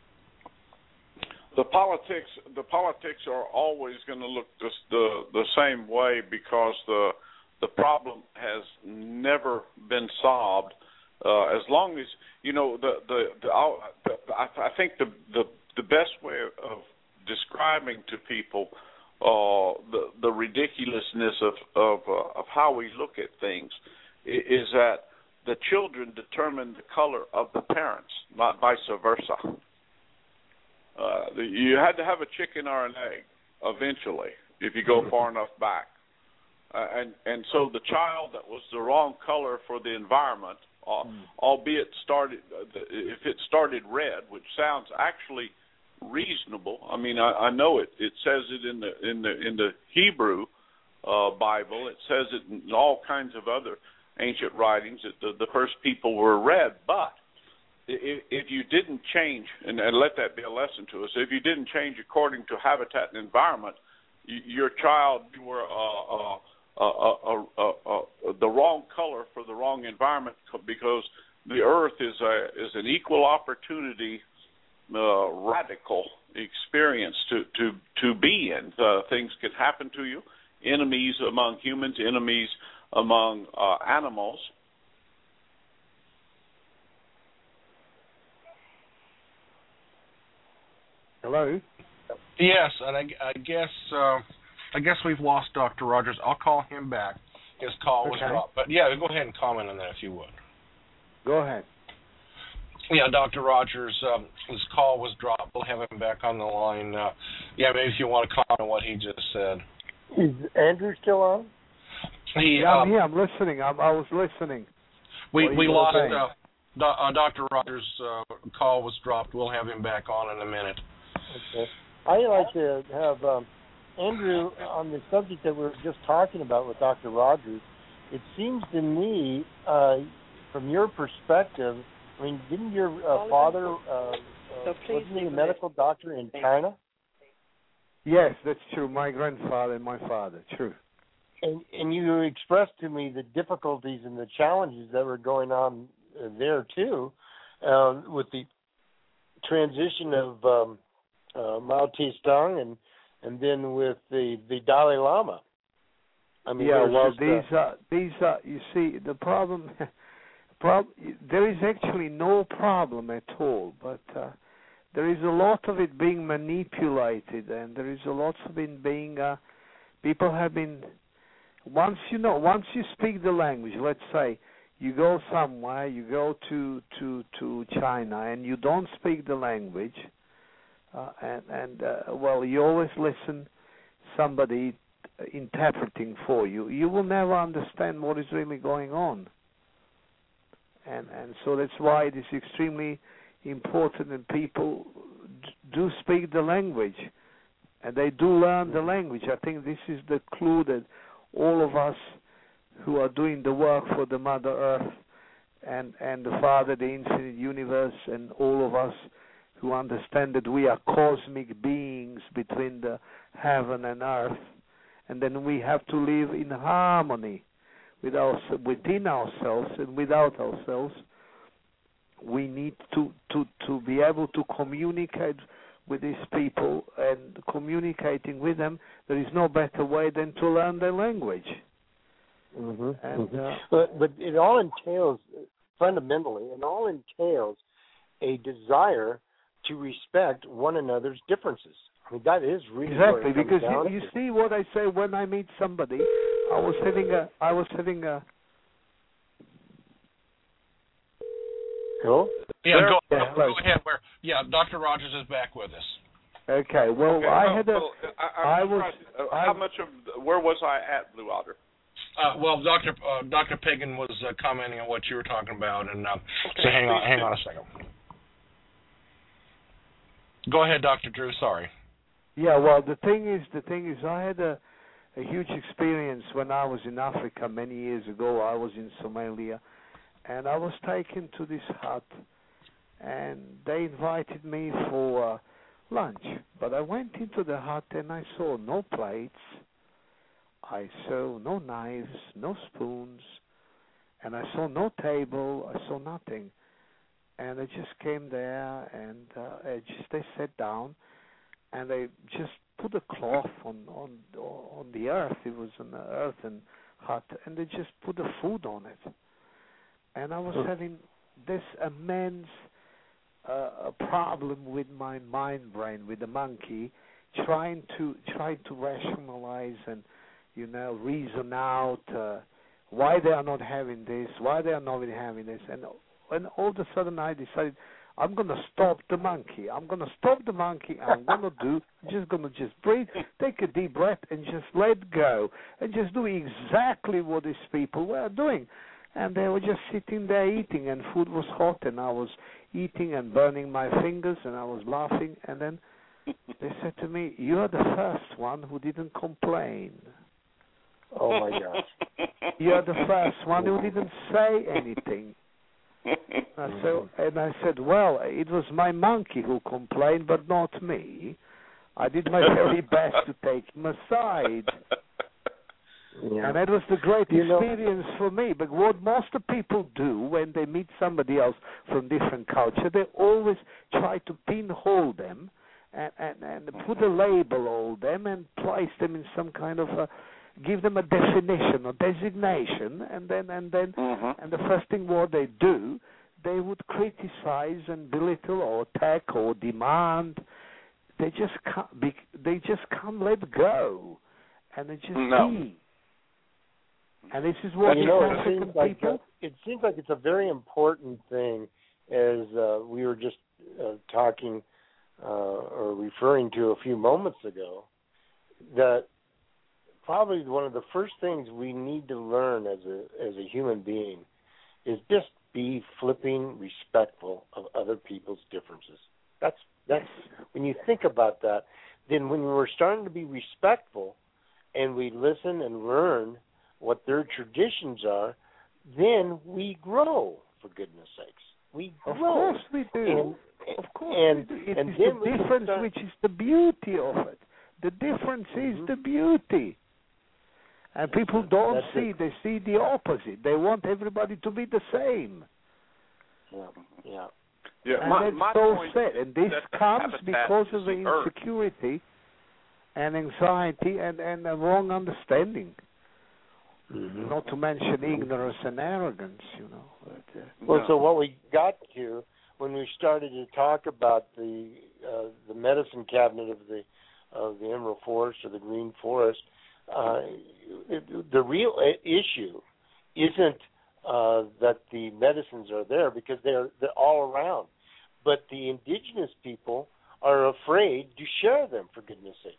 The politics, the politics are always going to look this, the the same way because the the problem has never been solved. Uh, as long as you know the the, the, the I, I think the, the the best way of describing to people uh, the the ridiculousness of of uh, of how we look at things is that the children determine the color of the parents, not vice versa. Uh, the, you had to have a chicken or an egg eventually if you go far enough back. Uh, and, and so the child that was the wrong color for the environment, uh, mm. albeit started, uh, if it started red, which sounds actually reasonable. I mean, I, I know it. It says it in the in the in the Hebrew uh, Bible. It says it in all kinds of other ancient writings that the, the first people were red, but if, if you didn't change, and, and let that be a lesson to us, if you didn't change according to habitat and environment, you, your child you were uh, uh, uh, uh, uh, uh, the wrong color for the wrong environment because the earth is a is an equal opportunity uh, radical experience to to to be in. Uh, things could happen to you, enemies among humans, enemies among uh, animals. Hello? Yes, and I, I guess uh, I guess we've lost Doctor Rogers. I'll call him back. His call was okay. dropped. But yeah, go ahead and comment on that if you would. Go ahead. Yeah, Doctor Rogers, um, his call was dropped. We'll have him back on the line. Uh, yeah, maybe if you want to comment on what he just said. Is Andrew still on? He, yeah, um, I'm here. I'm listening. I'm, I was listening. We we lost uh, do, uh, Doctor Rogers' uh, call was dropped. We'll have him back on in a minute. Okay. I'd like to have um, Andrew on the subject that we were just talking about with Doctor Rogers. It seems to me, uh, from your perspective, I mean, didn't your uh, father, uh, uh, wasn't he a medical doctor in China? Yes, that's true. My grandfather and my father, true. And, and you expressed to me the difficulties and the challenges that were going on uh, there, too, uh, with the transition of um, uh, Mao Tse-tung and and then with the the Dalai Lama. I mean, yeah, well, just, these uh, are these are. You see, the problem, prob- there is actually no problem at all, but uh, there is a lot of it being manipulated, and there is a lot of it being. Uh, people have been. Once you know, once you speak the language, let's say you go somewhere, you go to to to China, and you don't speak the language, uh, and and uh, well, you always listen somebody interpreting for you. You will never understand what is really going on, and and so that's why it is extremely important that people do speak the language, and they do learn the language. I think this is the clue that all of us who are doing the work for the Mother Earth and, and the Father, the infinite universe, and all of us who understand that we are cosmic beings between the heaven and earth, and then we have to live in harmony with our, within ourselves and without ourselves. We need to, to, to be able to communicate with these people, and communicating with them, there is no better way than to learn their language. Mm-hmm. And, mm-hmm. uh, but, but it all entails, fundamentally, it all entails a desire to respect one another's differences. I mean, that is really exactly, what it because comes you, you down to. see what I say when I meet somebody. I was having a, I was having a. Hello? Yeah, go, Yeah, go ahead. Where? Yeah, Doctor Rogers is back with us. Okay, well, Okay, I well, had a. well, I, I I'm was. surprised, uh, I, how much of the, where was I at, Blue Otter? Uh, well, Doctor Uh, Doctor Pagan was uh, commenting on what you were talking about, and uh, Okay, so hang on, please hang do. on a second. Go ahead, Doctor Drew. Sorry. Yeah, well, the thing is, the thing is, I had a, a huge experience when I was in Africa many years ago. I was in Somalia, and I was taken to this hut, and they invited me for uh, lunch. But I went into the hut and I saw no plates, I saw no knives, no spoons, and I saw no table. I saw nothing. And I just came there, and uh, I just they sat down, and they just put a cloth on on on the earth. It was an earthen hut, and they just put the food on it. And I was having this immense uh, problem with my mind brain, with the monkey, trying to trying to rationalize and you know reason out uh, why they are not having this, why they are not having this, and and all of a sudden I decided I'm going to stop the monkey. I'm going to stop the monkey. I'm going to do, just going to just breathe, take a deep breath, and just let go, and just do exactly what these people were doing. And they were just sitting there eating, and food was hot, and I was eating and burning my fingers, and I was laughing. And then they said to me, "You are the first one who didn't complain. Oh my gosh! You are the first one who didn't say anything." I said, and I said, well, it was my monkey who complained, but not me. I did my very best to take him aside. Yeah. And that was the great you experience know, for me. But what most of people do when they meet somebody else from different culture, they always try to pinhole them and, and, and put a label on them and place them in some kind of a, give them a definition or designation, and then and then mm-hmm. and the first thing what they do, they would criticize and belittle or attack or demand. They just can't be, they just can't let go, and they just no. be. And this is what you know, it African seems like people. A, it seems like it's a very important thing, as uh, we were just uh, talking uh, or referring to a few moments ago, that probably one of the first things we need to learn as a as a human being is just be flipping respectful of other people's differences. That's that's when you think about that, then when we're starting to be respectful and we listen and learn what their traditions are, then we grow, for goodness sakes. We grow. Of course we do. And, of course and, we do. It and is then the difference start... which is the beauty of it. The difference mm-hmm. is the beauty. And people don't That's see, it. they see the opposite. They want everybody to be the same. Yeah, yeah. yeah and my, that's my so point sad. And this that comes habitat because is of the the earth. insecurity. and anxiety and, and a wrong understanding. Mm-hmm. Not to mention ignorance and arrogance, you know. But, uh, well, no. so what we got to when we started to talk about the uh, the medicine cabinet of the of the Emerald Forest or the Green Forest, uh, it, the real issue isn't uh, that the medicines are there, because they're they're all around, but the indigenous people are afraid to share them, for goodness sakes.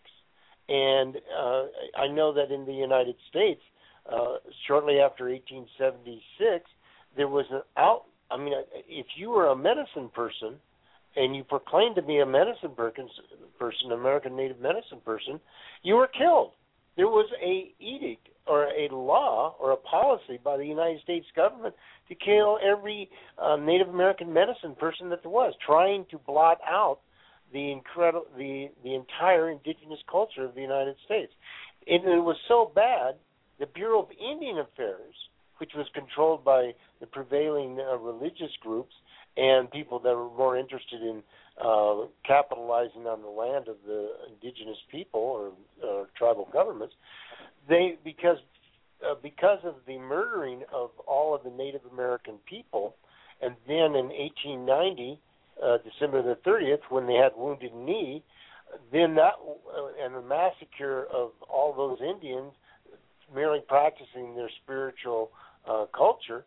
And uh, I know that in the United States, uh, shortly after eighteen seventy-six, there was an out. I mean, if you were a medicine person and you proclaimed to be a medicine person, person, American Native medicine person, you were killed. There was a edict or a law or a policy by the United States government to kill every uh, Native American medicine person that there was, trying to blot out the incredible, the the entire indigenous culture of the United States. And it was so bad, the Bureau of Indian Affairs, which was controlled by the prevailing uh, religious groups and people that were more interested in uh, capitalizing on the land of the indigenous people or uh, tribal governments, they because uh, because of the murdering of all of the Native American people, and then in eighteen ninety, uh, December the thirtieth, when they had Wounded Knee, then that uh, and the massacre of all those Indians merely practicing their spiritual uh, culture,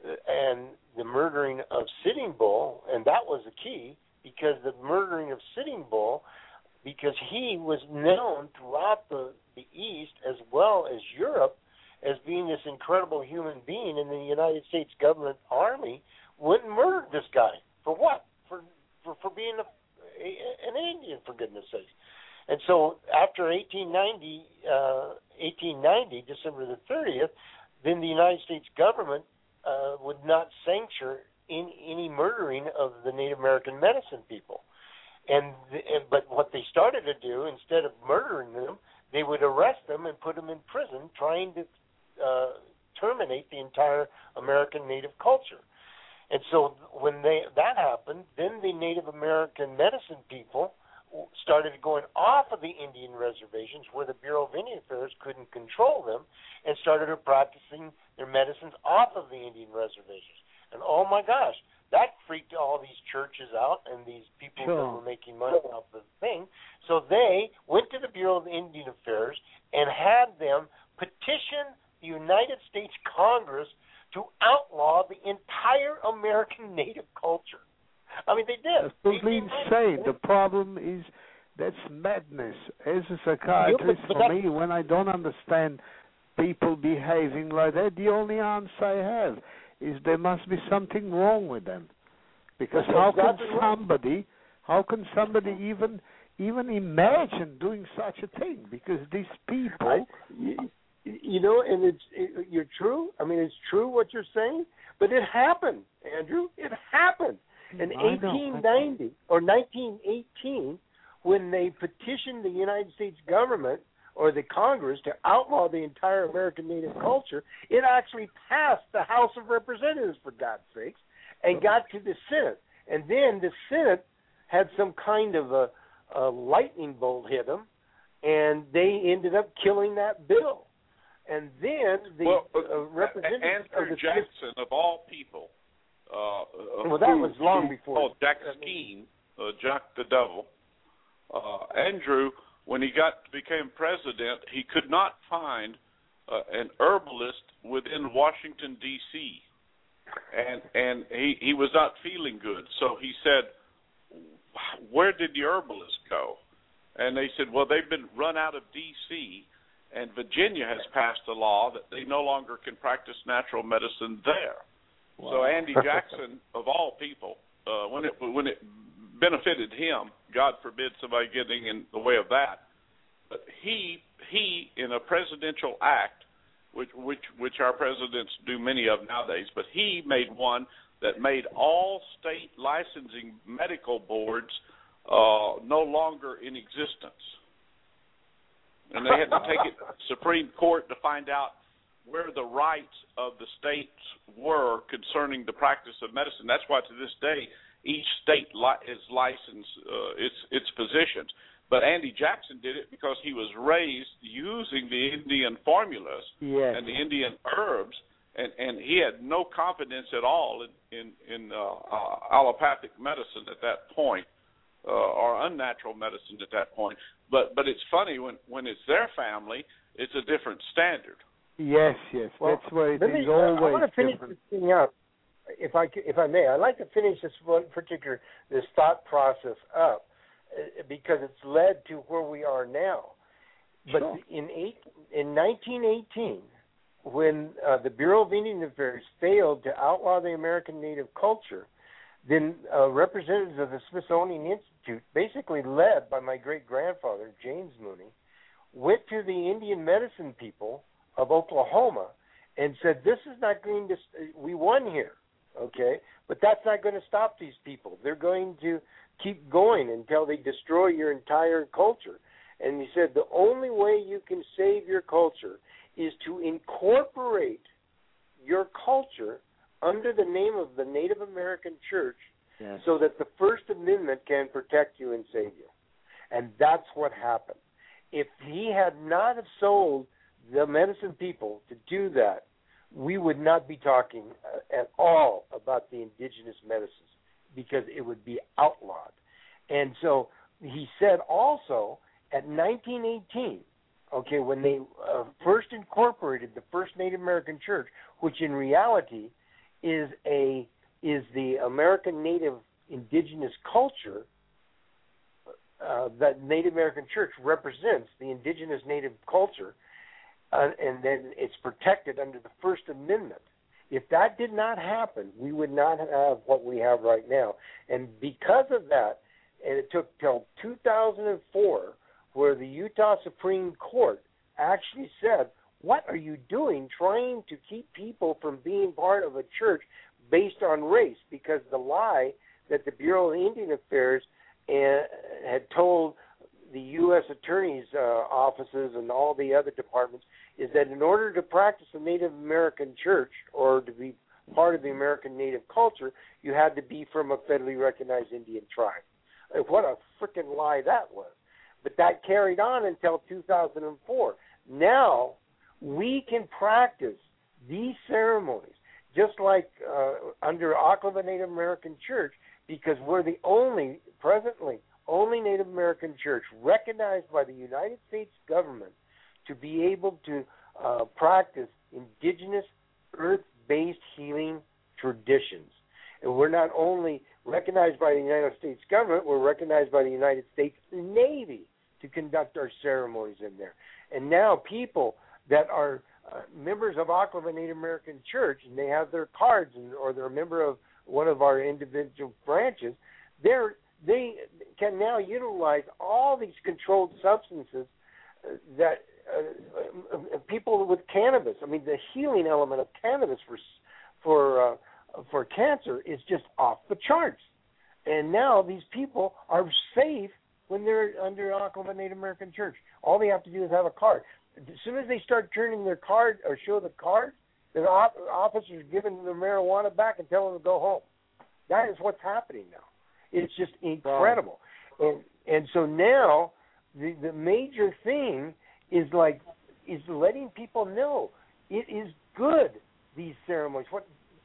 and the murdering of Sitting Bull, and that was the key, because the murdering of Sitting Bull, because he was known throughout the, the East as well as Europe as being this incredible human being, and the United States government army wouldn't murder this guy. For what? For for, for being a, a, an Indian, for goodness sakes. And so after eighteen ninety, uh, eighteen ninety, December the thirtieth, then the United States government uh, would not sanction in any murdering of the Native American medicine people. And, the, and but what they started to do, instead of murdering them, they would arrest them and put them in prison, trying to uh, terminate the entire American Native culture. And so when they, that happened, then the Native American medicine people started going off of the Indian reservations where the Bureau of Indian Affairs couldn't control them, and started practicing their medicines off of the Indian reservations. And oh my gosh, that freaked all these churches out and these people sure. that were making money off the thing. So they went to the Bureau of Indian Affairs and had them petition the United States Congress to outlaw the entire American Native culture. I mean, they did. That's totally insane. The problem is that's madness. As a psychiatrist, yeah, for me, when I don't understand people behaving like that, the only answer I have is there must be something wrong with them. Because that's how exactly can somebody, right. how can somebody even even imagine doing such a thing? Because these people, I, you, you know, and it's it, you're true. I mean, it's true what you're saying, but it happened, Andrew. It happened. In eighteen ninety or nineteen eighteen, when they petitioned the United States government or the Congress to outlaw the entire American Native culture, it actually passed the House of Representatives, for God's sakes, and got to the Senate. And then the Senate had some kind of a, a lightning bolt hit them, and they ended up killing that bill. And then the well, uh, representatives Andrew of the Jackson, of all people, Uh, well, that was long before. Oh, Jack Skeen, uh, Jack the Devil. Uh, Andrew, when he got became president, he could not find uh, an herbalist within Washington D C, and and he he was not feeling good. So he said, "Where did the herbalist go?" And they said, "Well, they've been run out of D C, and Virginia has passed a law that they no longer can practice natural medicine there." Wow. So Andy Jackson, of all people, uh, when it when it benefited him, God forbid somebody getting in the way of that, but he he in a presidential act, which which which our presidents do many of nowadays, but he made one that made all state licensing medical boards uh, no longer in existence, and they had to take it to the Supreme Court to find out where the rights of the states were concerning the practice of medicine. That's why to this day each state li- is licensed uh, its its positions. But Andy Jackson did it because he was raised using the Indian formulas yes. and the Indian herbs, and, and he had no confidence at all in in, in uh, uh, allopathic medicine at that point, uh, or unnatural medicine at that point. But but it's funny when, when it's their family, it's a different standard. Yes, yes, well, that's why it me, is always I want to finish different. this thing up, if I if I may. I'd like to finish this one particular this thought process up, because it's led to where we are now. But Sure. in eight, in nineteen eighteen, when uh, the Bureau of Indian Affairs failed to outlaw the American Native culture, then uh, representatives of the Smithsonian Institute, basically led by my great-grandfather, James Mooney, went to the Indian medicine people of Oklahoma and said, this is not going to, we won here, okay, but that's not going to stop these people. They're going to keep going until they destroy your entire culture. And he said the only way you can save your culture is to incorporate your culture under the name of the Native American Church, yes, so that the First Amendment can protect you and save you. And that's what happened. If he had not have sold the medicine people to do that, we would not be talking uh, at all about the indigenous medicines, because it would be outlawed. And so he said also at nineteen eighteen, okay, when they uh, first incorporated the first Native American Church, which in reality is a is the American Native indigenous culture, uh, that Native American Church represents the indigenous Native culture, uh, and then it's protected under the First Amendment. If that did not happen, we would not have what we have right now. And because of that, and it took till two thousand four, where the Utah Supreme Court actually said, what are you doing trying to keep people from being part of a church based on race? Because the lie that the Bureau of Indian Affairs uh, had told the U S attorney's uh, offices and all the other departments is that in order to practice the Native American church or to be part of the American Native culture, you had to be from a federally recognized Indian tribe. What a freaking lie that was. But that carried on until two thousand four. Now we can practice these ceremonies just like uh, under Oklahoma Native American Church, because we're the only, presently, only Native American church recognized by the United States government to be able to uh, practice indigenous earth-based healing traditions. And we're not only recognized by the United States government, we're recognized by the United States Navy to conduct our ceremonies in there. And now people that are uh, members of Oklahoma Native American Church, and they have their cards, and, or they're a member of one of our individual branches, they're, they can now utilize all these controlled substances uh, that uh, uh, people with cannabis. I mean, the healing element of cannabis for for uh, for cancer is just off the charts. And now these people are safe when they're under Oklahoma Native American Church. All they have to do is have a card. As soon as they start turning their card or show the card, the officers giving them the marijuana back and tell them to go home. That is what's happening now. It's just incredible. Wow. And and so now the the major thing is like is letting people know it is good, these ceremonies. What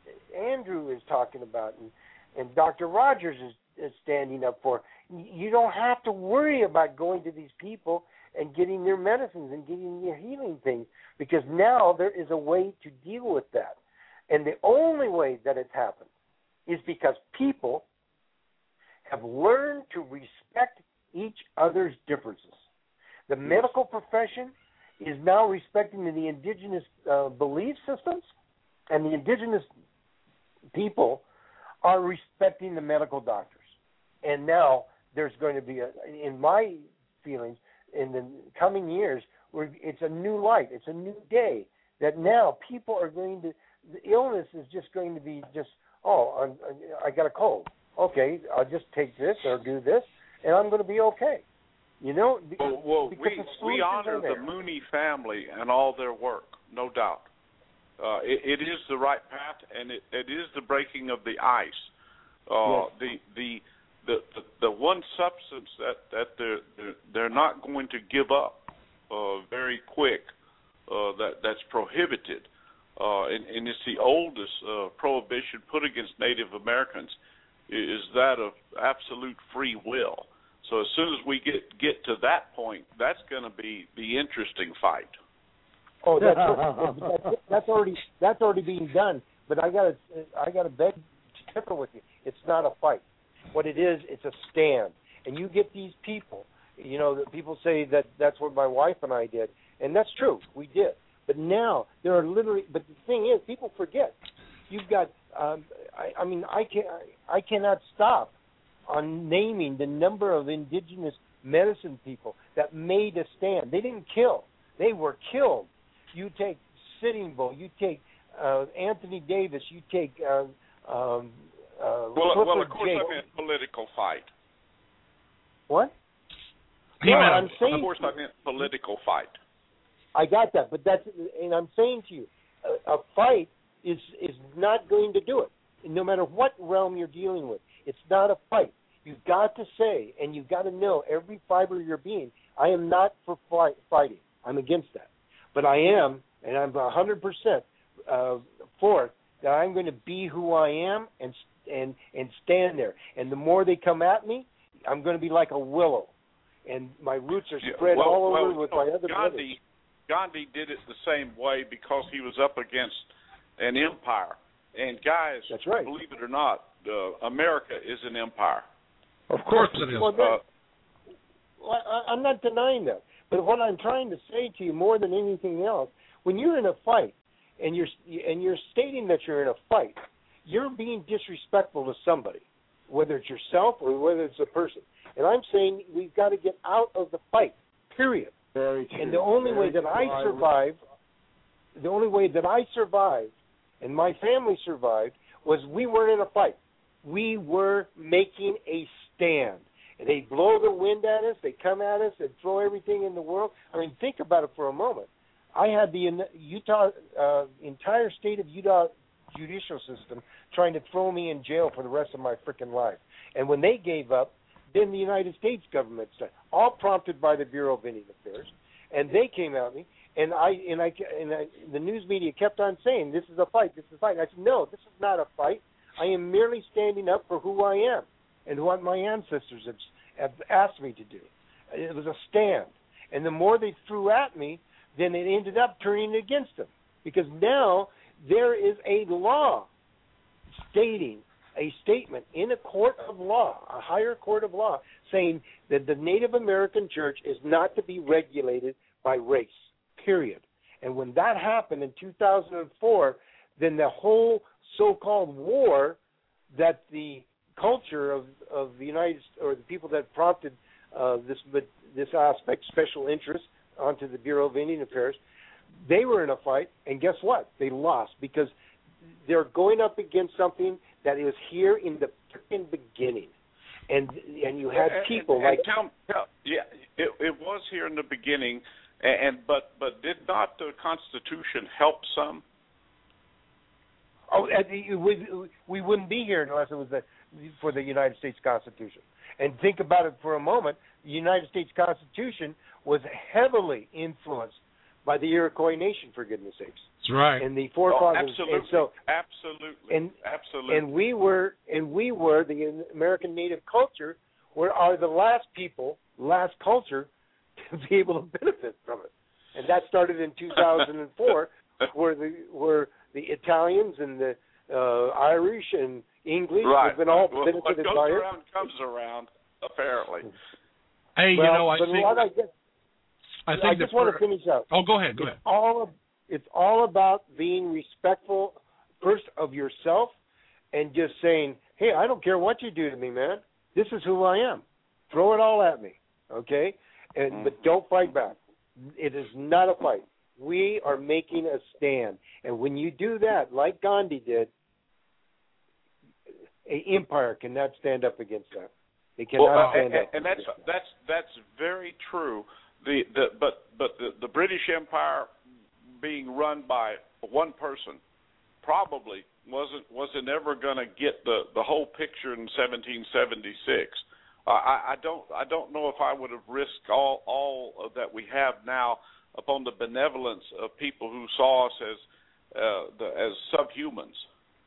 Andrew is talking about and, and Doctor Rogers is, is standing up for. You don't have to worry about going to these people and getting their medicines and getting their healing things, because now there is a way to deal with that. And the only way that it's happened is because people have learned to respect each other's differences. The medical profession is now respecting the indigenous uh, belief systems, and the indigenous people are respecting the medical doctors. And now there's going to be, a, in my feelings, in the coming years, where it's a new light, it's a new day, that now people are going to, the illness is just going to be just, oh, I'm, I got a cold. Okay, I'll just take this or do this, and I'm going to be okay. You know? Well, well we, we honor the Mooney family and all their work, no doubt. Uh, it, it is the right path, and it, it is the breaking of the ice. Uh, yes. the, the the the the one substance that that they're they're, they're not going to give up uh, very quick uh, that that's prohibited, uh, and, and it's the oldest uh, prohibition put against Native Americans is that of absolute free will. So as soon as we get get to that point, that's going to be the interesting fight. Oh, that's, that's that's already that's already being done. But I gotta I gotta beg to differ with you. It's not a fight. What it is, it's a stand. And you get these people. You know, that people say that that's what my wife and I did, and that's true. We did. But now there are literally. But the thing is, people forget. You've got. Um, I, I mean, I can I cannot stop on naming the number of indigenous medicine people that made a stand. They didn't kill. They were killed. You take Sitting Bull. You take uh, Anthony Davis. You take. Uh, um, uh, well, well, of course, Jake. I meant political fight. What? He no, meant a- I'm saying. Of course, I meant political fight. I got that, but that's and I'm saying to you, a, a fight is is not going to do it. No matter what realm you're dealing with, it's not a fight. You've got to say, and you've got to know every fiber of your being. I am not for fight, fighting. I'm against that, but I am, and I'm a hundred percent for it, that I'm going to be who I am and and and stand there. And the more they come at me, I'm going to be like a willow, and my roots are spread yeah, well, all over well, with you know, my other Gandhi, brothers. Gandhi did it the same way because he was up against an empire. And guys, That's right. believe it or not, uh, America is an empire. Of course it is. Well, Uh, that, well, I, I'm not denying that. But what I'm trying to say to you more than anything else, when you're in a fight and you're and you're stating that you're in a fight, you're being disrespectful to somebody, whether it's yourself or whether it's a person. And I'm saying we've got to get out of the fight, period. Very true. And the only Very way that true. I survived, the only way that I survived and my family survived was we weren't in a fight. We were making a stand. And they blow the wind at us, they come at us and throw everything in the world. I mean, think about it for a moment. I had the Utah, uh, entire state of Utah judicial system trying to throw me in jail for the rest of my freaking life. And when they gave up, then the United States government started, all prompted by the Bureau of Indian Affairs, and they came at me, and I and I and I, the news media kept on saying, "This is a fight. This is a fight." And I said, "No, this is not a fight. I am merely standing up for who I am and what my ancestors have, have asked me to do." It was a stand, and the more they threw at me, then it ended up turning against them, because now there is a law stating. A statement in a court of law, a higher court of law, saying that the Native American church is not to be regulated by race, period. And when that happened in two thousand four, then the whole so-called war that the culture of, of the United or the people that prompted uh, this this aspect, special interest, onto the Bureau of Indian Affairs, they were in a fight, and guess what? They lost, because they're going up against something that is here in the freaking beginning, and and you had people and, and, like and tell, tell, yeah, it, it was here in the beginning, and, and but but did not the Constitution help some? Oh, we, we wouldn't be here unless it was the, for the United States Constitution. And think about it for a moment. The United States Constitution was heavily influenced by the Iroquois Nation, for goodness sakes. That's right. And the forefathers. Oh, absolutely. And so, absolutely. And, absolutely. And we were, and we were the American Native culture, were are the last people, last culture, to be able to benefit from it. And that started in two thousand four, where the where the Italians and the uh, Irish and English right. have been all well, benefited what goes by it. around comes around, apparently. Hey, well, you know, I but think what I guess. I think I just want to finish out. Oh, go ahead. Go it's ahead. All it's all about being respectful first of yourself, and just saying, "Hey, I don't care what you do to me, man. This is who I am. Throw it all at me, okay? And mm-hmm. but don't fight back. It is not a fight. We are making a stand, and when you do that, like Gandhi did, an empire cannot stand up against that. They cannot well, stand and, up. And that's that. that's that's very true. The, the but but the, the British Empire being run by one person probably wasn't wasn't ever going to get the, the whole picture in seventeen seventy-six. Uh, I, I don't I don't know if I would have risked all all of that we have now upon the benevolence of people who saw us as uh, the, as subhumans.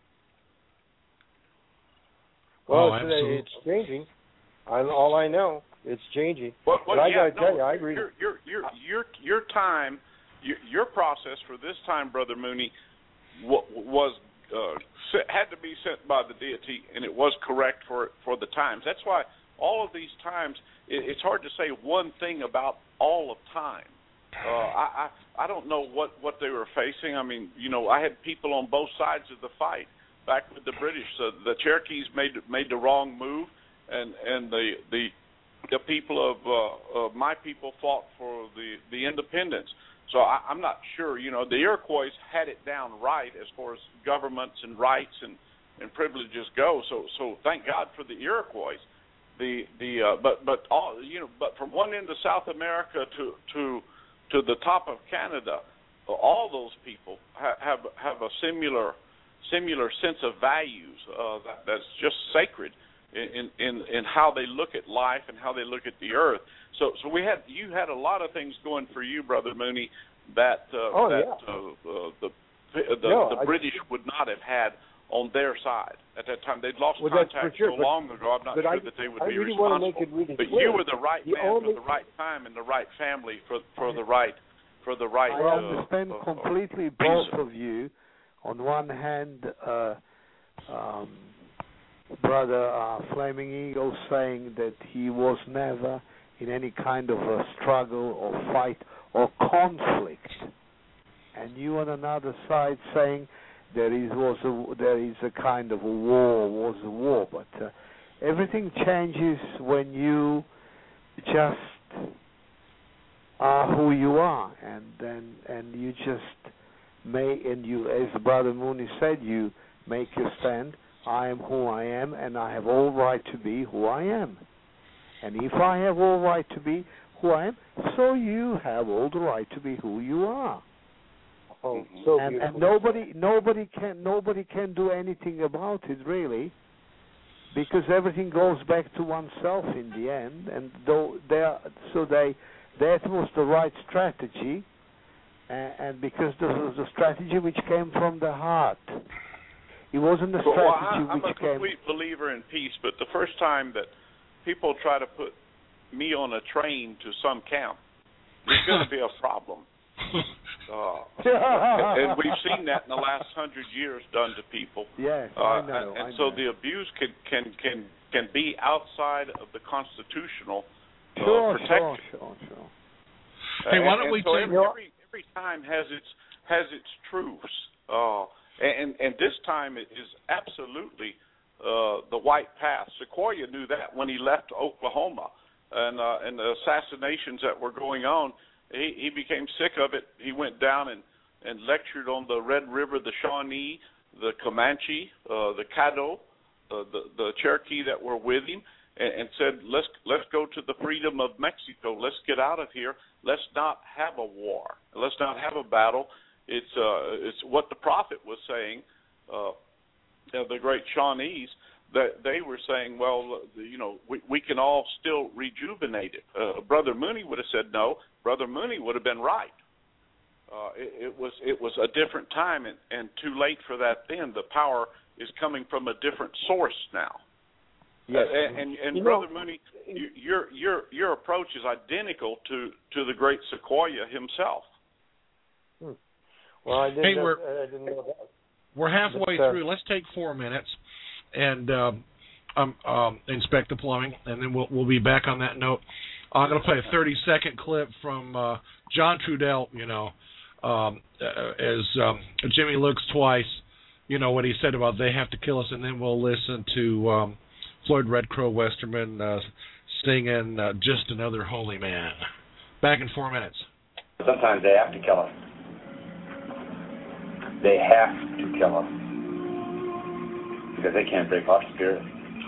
Well, Oh, it's, absolutely. it's changing. I, all I know, it's changing. Well, well, but I yeah, got to no, tell you, I agree. Your your your your your time, your, your process for this time, Brother Mooney, was uh, had to be sent by the deity, and it was correct for for the times. That's why all of these times, it, it's hard to say one thing about all of time. Uh, I, I I don't know what, what they were facing. I mean, you know, I had people on both sides of the fight. Back with the British, uh, the Cherokees made made the wrong move, and and the the the people of uh, uh, my people fought for the, the independence. So I, I'm not sure. You know, the Iroquois had it down right as far as governments and rights and, and privileges go. So so thank God for the Iroquois. The the uh, but but all you know, but from one end of South America to to to the top of Canada, all those people ha- have have a similar. similar sense of values uh, that, that's just sacred in, in in how they look at life and how they look at the earth. So so we had you had a lot of things going for you, Brother Mooney, that uh, oh, that yeah. uh, uh, the the, no, the I, British would not have had on their side at that time. They'd lost well, that's contact for sure, so but, long ago. I'm not but sure I, that they would I be really want to responsible. make it really but clear. you were the right the man only, for the right time and the right family for for the right for the right. I uh, understand uh, completely uh, both reason. of you. On one hand, uh, um, Brother uh, Flaming Eagle saying that he was never in any kind of a struggle or fight or conflict, and you on another side saying there is was a, there is a kind of a war, was a war, but uh, everything changes when you just are who you are, and then and you just may and you, as Brother Mooney said, you make your stand. I am who I am, and I have all right to be who I am. And if I have all right to be who I am, so you have all the right to be who you are. oh, so and, beautiful. and nobody, nobody can, nobody can do anything about it really, because everything goes back to oneself in the end. And though they, are, so they, that was the right strategy, and, and because this was a strategy which came from the heart. It wasn't a strategy well, I, I'm which a came. complete believer in peace, but the first time that people try to put me on a train to some camp, there's going to be a problem. Uh, and, and we've seen that in the last hundred years done to people. Yes, uh, I know. And, and I so know. the abuse can can can can be outside of the constitutional uh, Sure, protection. sure, sure, sure. Hey, why don't and we so take- every, every every time has its has its truths. Uh, And, and this time it is absolutely uh, the white path. Sequoyah knew that when he left Oklahoma, and uh, and the assassinations that were going on, he, he became sick of it. He went down and, and lectured on the Red River, the Shawnee, the Comanche, uh, the Caddo, uh, the the Cherokee that were with him, and, and said, let's let's go to the freedom of Mexico. Let's get out of here. Let's not have a war. Let's not have a battle. It's uh, it's what the prophet was saying, uh, the great Shawnees, that they were saying, well, you know, we, we can all still rejuvenate it. Uh, Brother Mooney would have said no. Brother Mooney would have been right. Uh, it, it was it was a different time, and, and too late for that then. The power is coming from a different source now. Yes. Uh, and and, and You Brother know, Mooney, you, your your your approach is identical to, to the great Sequoyah himself. Hmm. Well, I didn't, Hey, know, we're- I didn't know that. We're halfway But, uh, through. Let's take four minutes and um, um, um, inspect the plumbing, and then we'll we'll be back on that note. I'm going to play a thirty second clip from uh, John Trudell. You know, um, uh, as um, Jimmy looks twice. You know what he said about they have to kill us, and then we'll listen to um, Floyd Red Crow Westerman uh, singing uh, "Just Another Holy Man." Back in four minutes. Sometimes they have to kill us. They have to kill us because they can't break our spirit.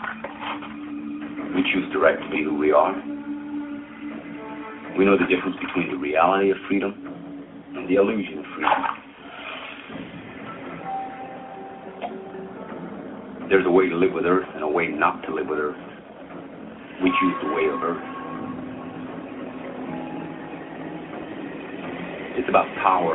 We choose to right to be who we are. We know the difference between the reality of freedom and the illusion of freedom. there's a way to live with Earth and a way not to live with Earth. We choose the way of Earth. It's about power.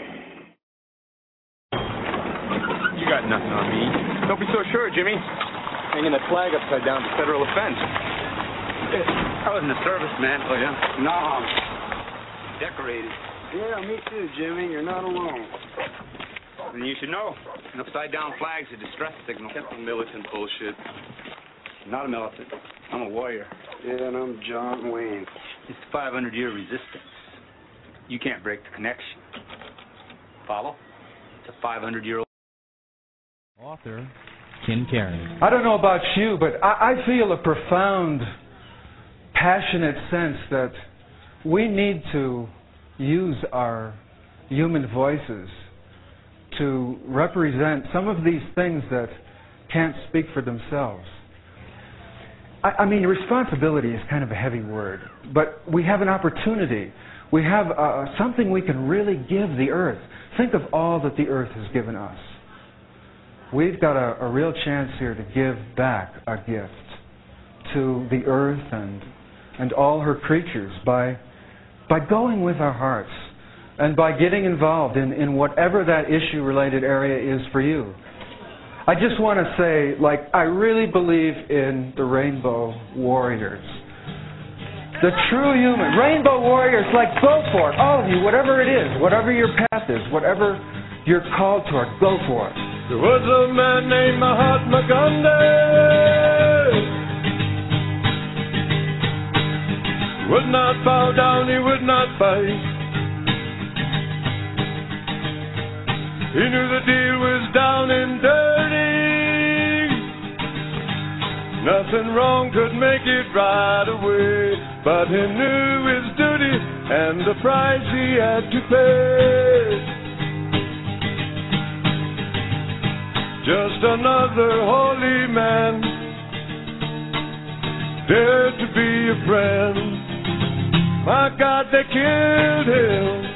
You got nothing on me. Don't be so sure, Jimmy. Hanging that flag upside down is a federal offense. I was in the service, man. Oh, yeah? No. Decorated. Yeah, me too, Jimmy. You're not alone. And you should know, an upside-down flag's a distress signal. That's militant bullshit. I'm not a militant. I'm a warrior. Yeah, and I'm John Wayne. It's the five hundred year resistance. You can't break the connection. Follow? It's a five hundred year old author, Ken Cairns. I don't know about you, but I, I feel a profound, passionate sense that we need to use our human voices to represent some of these things that can't speak for themselves. I, I mean, responsibility is kind of a heavy word, but we have an opportunity. We have uh, something we can really give the earth. Think of all that the earth has given us. We've got a, a real chance here to give back a gift to the earth and and all her creatures by by going with our hearts and by getting involved in, in whatever that issue-related area is for you. I just want to say, like, I really believe in the Rainbow Warriors. The true human. Rainbow Warriors, like, go for it. All of you, whatever it is, whatever your path is, whatever you're called toward, go for it. There was a man named Mahatma Gandhi. Would not bow down, he would not fight. He knew the deal was down and dirty. Nothing wrong could make it right away. But he knew his duty and the price he had to pay. Just another holy man dared to be a friend. My God, they killed him.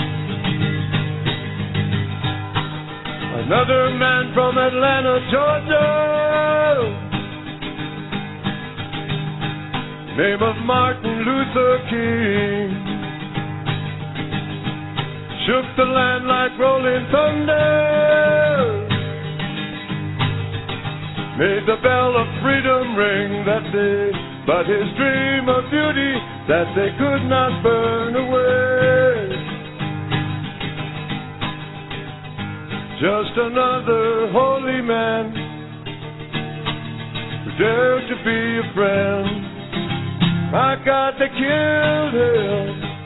Another man from Atlanta, Georgia, name of Martin Luther King, shook the land like rolling thunder, made the bell of freedom ring that day. But his dream of beauty that they could not burn away. Just another holy man who dared to be a friend. My God, they killed him.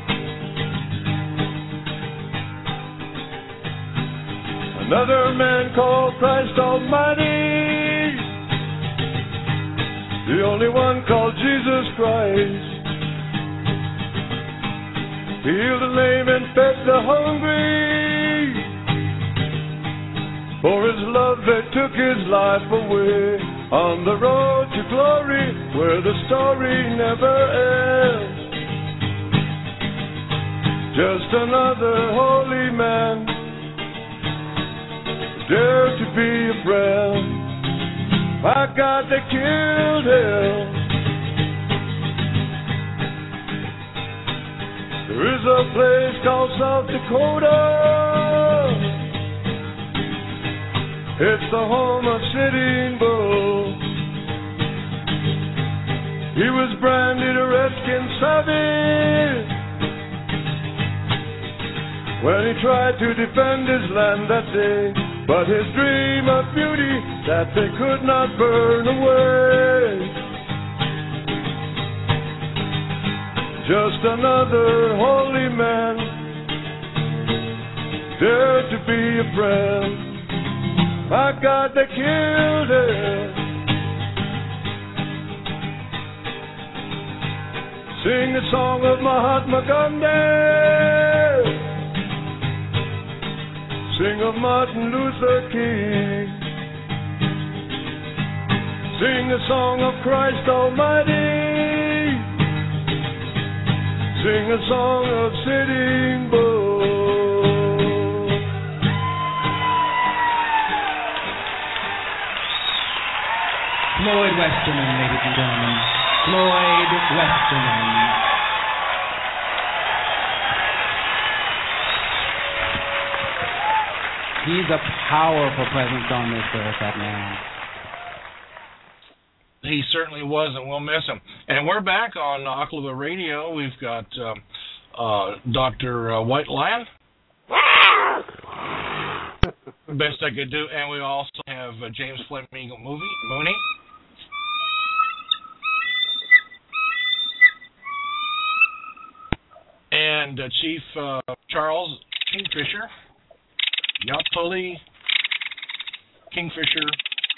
Another man called Christ Almighty, the only one called Jesus Christ. He healed the lame and fed the hungry. For his love they took his life away. On the road to glory, where the story never ends. Just another holy man dared to be a friend. My God, they killed him. There is a place called South Dakota. It's the home of Sitting Bull. He was branded a redskin savage when he tried to defend his land that day. But his dream of beauty that they could not burn away. Just another holy man dared to be a friend. My God, they killed him. Sing the song of Mahatma Gandhi. Sing of Martin Luther King. Sing the song of Christ Almighty. Sing a song of Sitting Bull. Floyd Westerman, ladies and gentlemen. Floyd Westerman. He's a powerful presence on this earth, that man. He certainly was, and we'll miss him. And we're back on Oklahoma Radio. We've got um, uh, Doctor Uh, White Lion. Best I could do. And we also have uh, James Fleming Mooney. And uh, Chief uh, Charles Kingfisher. Yapoli Kingfisher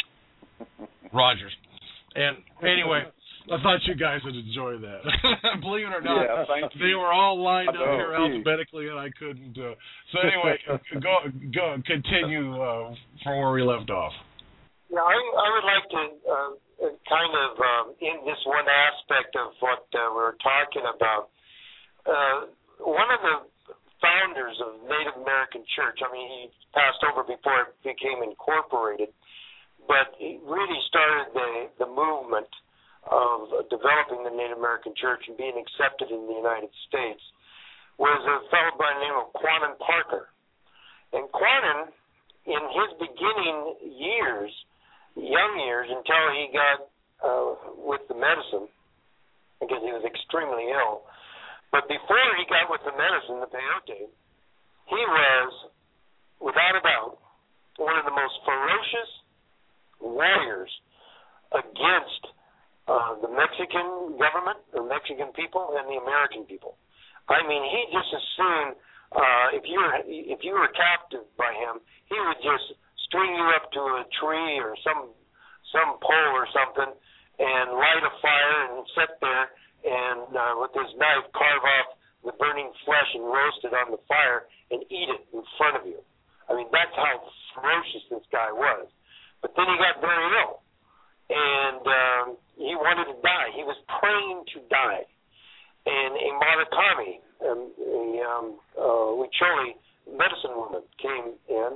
Rogers. And anyway, I thought you guys would enjoy that. Believe it or not, yeah, thank you. they were all lined up Oh, here alphabetically, and I couldn't. Uh, so anyway, go go continue uh, from where we left off. Yeah, I, I would like to uh, kind of um, in this one aspect of what uh, we're talking about. Uh, one of the founders of Native American Church, I mean, he passed over before it became incorporated, but he really started the, the movement of developing the Native American Church and being accepted in the United States, was a fellow by the name of Quannon Parker. And Quannon, in his beginning years, young years, until he got uh, with the medicine, because he was extremely ill, but before he got with the medicine, the peyote, he was, without a doubt, one of the most ferocious warriors against uh, the Mexican government, or Mexican people, and the American people. I mean, he just assumed uh, if you were if you were captive by him, he would just string you up to a tree or some some pole or something and light a fire and sit there and uh, with his knife carve off the burning flesh and roast it on the fire and eat it in front of you. I mean, that's how ferocious this guy was. But then he got very ill, and um, he wanted to die. He was praying to die. And a Matakami, um, a um, uh, Huicholi medicine woman, came in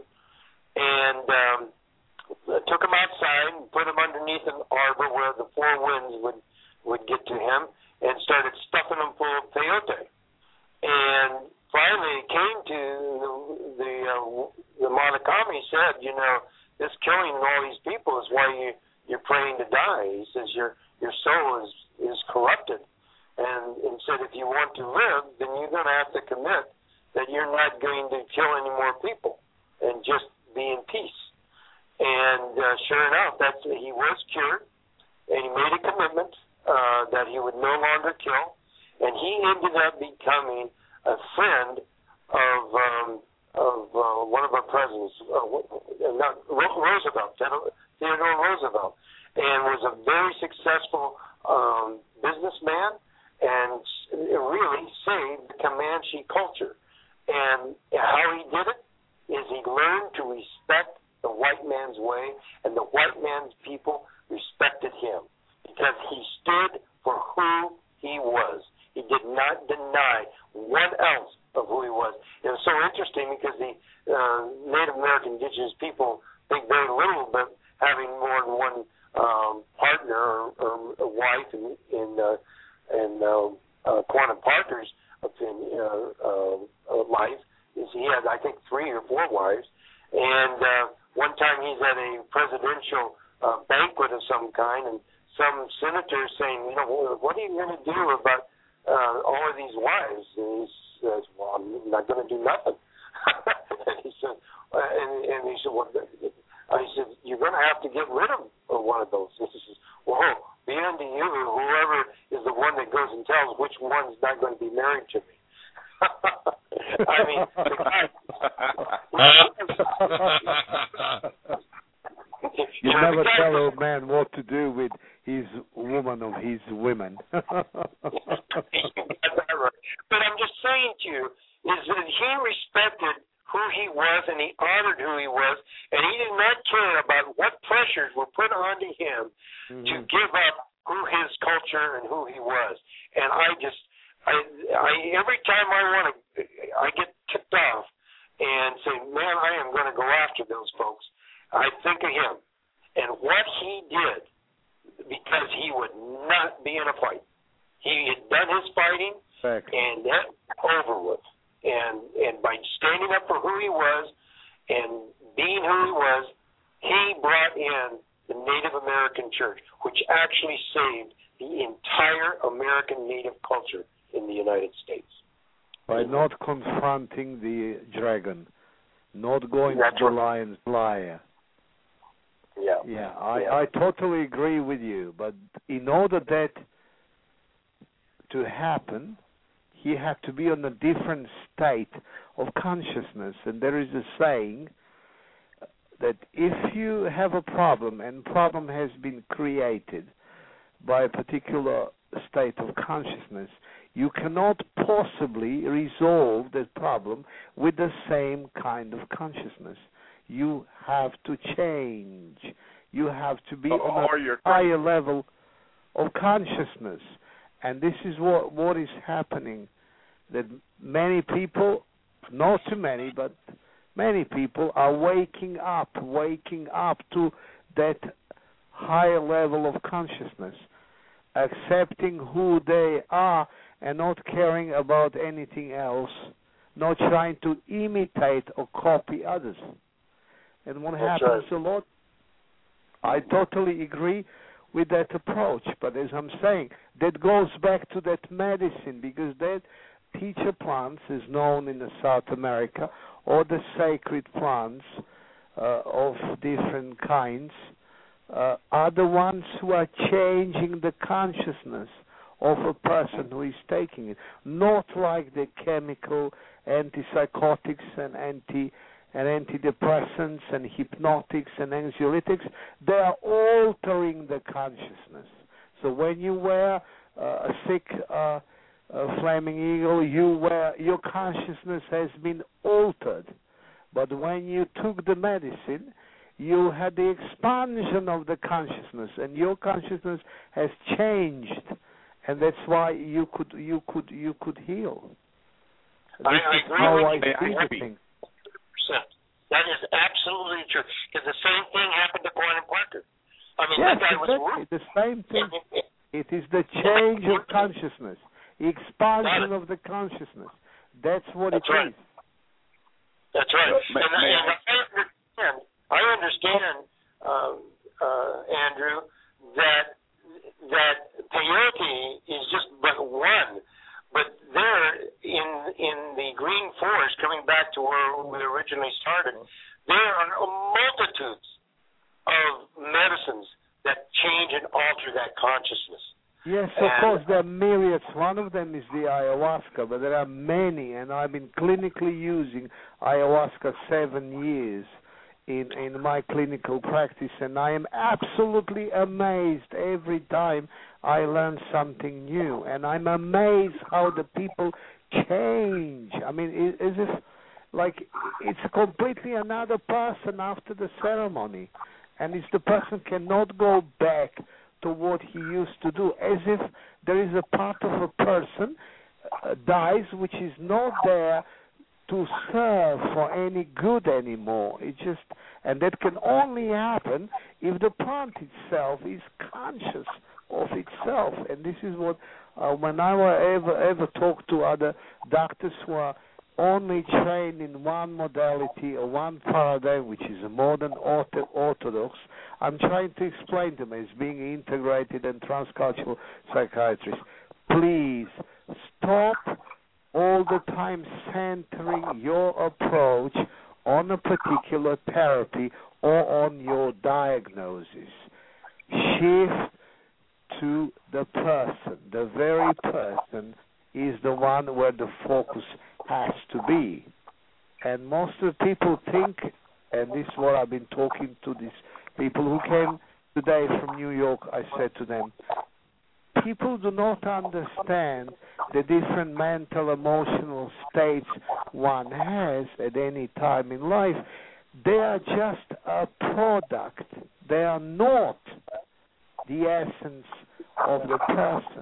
and um, took him outside and put him underneath an arbor where the four winds would, would get to him, and started stuffing him full of peyote. And finally it came to the the, uh, the Matakami said, you know, this killing all these people is why you, you're praying to die. He says your your soul is, is corrupted. And, and said if you want to live, then you're going to have to commit that you're not going to kill any more people and just be in peace. And uh, sure enough, that's, he was cured, and he made a commitment Uh, that he would no longer kill, and he ended up becoming a friend of um, of uh, one of our presidents, uh, not Roosevelt, Theodore Roosevelt, and was a very successful um, businessman, and really saved the Comanche culture. And how he did it is he learned to respect the white man's way, and the white man's people respected him, because he stood for who he was. He did not deny one ounce of who he was. It was so interesting because the uh, Native American indigenous people think very little about having more than one um, partner or, or a wife in, in, uh, in uh, uh, Quannon Parker's opinion, uh, uh, life. Is he had, I think, three or four wives. And uh, one time he's at a presidential uh, banquet of some kind, and some senator saying, you know, what are you going to do about uh, all of these wives? And he says, well, I'm not going to do nothing. and he said, uh, and, and he said, well, I said, you're going to have to get rid of one of those. And he says, well, be unto you, whoever is the one that goes and tells which one's not going to be married to me. I mean, the guy. You never tell a man what to do with his woman or his women. But I'm just saying to you is that he respected who he was and he honored who he was, and he did not care about what pressures were put onto him mm-hmm. to give up who his culture and who he was. And I just, I, I every time I want to, I get tipped off and say, man, I am going to go after those folks. I think of him. And what he did because he would not be in a fight. He had done his fighting, exactly. and that over with. And and by standing up for who he was and being who he was, he brought in the Native American church, which actually saved the entire American Native culture in the United States. By not confronting the dragon, not going That's to the right. lion's lair. Yeah. Yeah, I, yeah. I totally agree with you. But in order that to happen, he had to be on a different state of consciousness. And there is a saying that if you have a problem, and problem has been created by a particular state of consciousness, you cannot possibly resolve that problem with the same kind of consciousness. You have to change. You have to be Oh, on a higher level of consciousness. And this is what, what is happening, that many people, not too many, but many people are waking up, waking up to that higher level of consciousness, accepting who they are and not caring about anything else, not trying to imitate or copy others. And what That's happens right. a lot, I totally agree with that approach, but as I'm saying, that goes back to that medicine, because that teacher plants is known in the South America, or the sacred plants uh, of different kinds, uh, are the ones who are changing the consciousness of a person who is taking it, not like the chemical antipsychotics and anti and antidepressants and hypnotics and anxiolytics. They are altering the consciousness. So when you wear uh, a thick uh, a flaming eagle, you wear, your consciousness has been altered. But when you took the medicine, you had the expansion of the consciousness, and your consciousness has changed, and that's why you could you could you could heal. I, This I is agree how with I you. see I the thing. That is absolutely true. Because the same thing happened to Gordon Parker. I mean, Yes, that guy was exactly. The same thing. It is the change of consciousness, expansion of the consciousness. That's what That's it right. is. That's right. May- and, may and I understand, I understand um, uh, Andrew, that that peyote is just but one. But there, in in the green forest, coming back to where we originally started, there are multitudes of medicines that change and alter that consciousness. Yes, and, of course, there are myriads. One of them is the ayahuasca, but there are many, and I've been clinically using ayahuasca seven years in, in my clinical practice, and I am absolutely amazed every time I learn something new, and I'm amazed how the people change. I mean, it, as if, like, it's completely another person after the ceremony, and it's the person cannot go back to what he used to do, as if there is a part of a person uh, dies which is not there to serve for any good anymore. It just, and that can only happen if the plant itself is conscious of itself. And this is what, uh, when I ever ever talk to other doctors who are only trained in one modality or one paradigm, which is a modern ortho- orthodox, I'm trying to explain to them as being integrated and transcultural psychiatrist. Please stop all the time centering your approach on a particular therapy or on your diagnosis. Shift to the person. The very person is the one where the focus has to be. And most of the people think, and this is what I've been talking to these people who came today from New York, I said to them, people do not understand the different mental, emotional states one has at any time in life. They are just a product. They are not the essence of the person.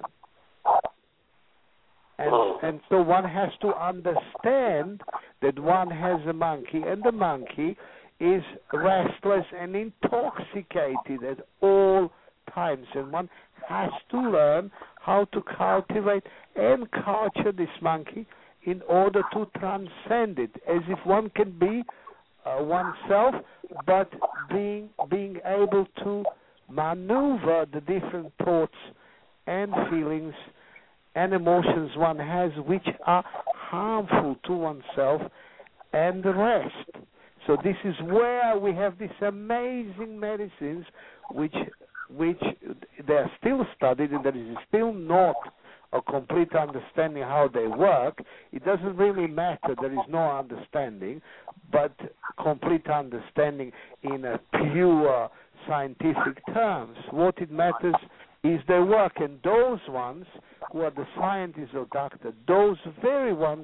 And, and so one has to understand that one has a monkey, and the monkey is restless and intoxicated at all times, and one has to learn how to cultivate and culture this monkey in order to transcend it, as if one can be uh, oneself, but being being able to maneuver the different thoughts and feelings and emotions one has, which are harmful to oneself and the rest. So this is where we have these amazing medicines, which which they are still studied, and there is still not a complete understanding how they work. It doesn't really matter. There is no understanding, but complete understanding in a pure scientific terms. What it matters is their work, and those ones who are the scientists or doctors, those very ones,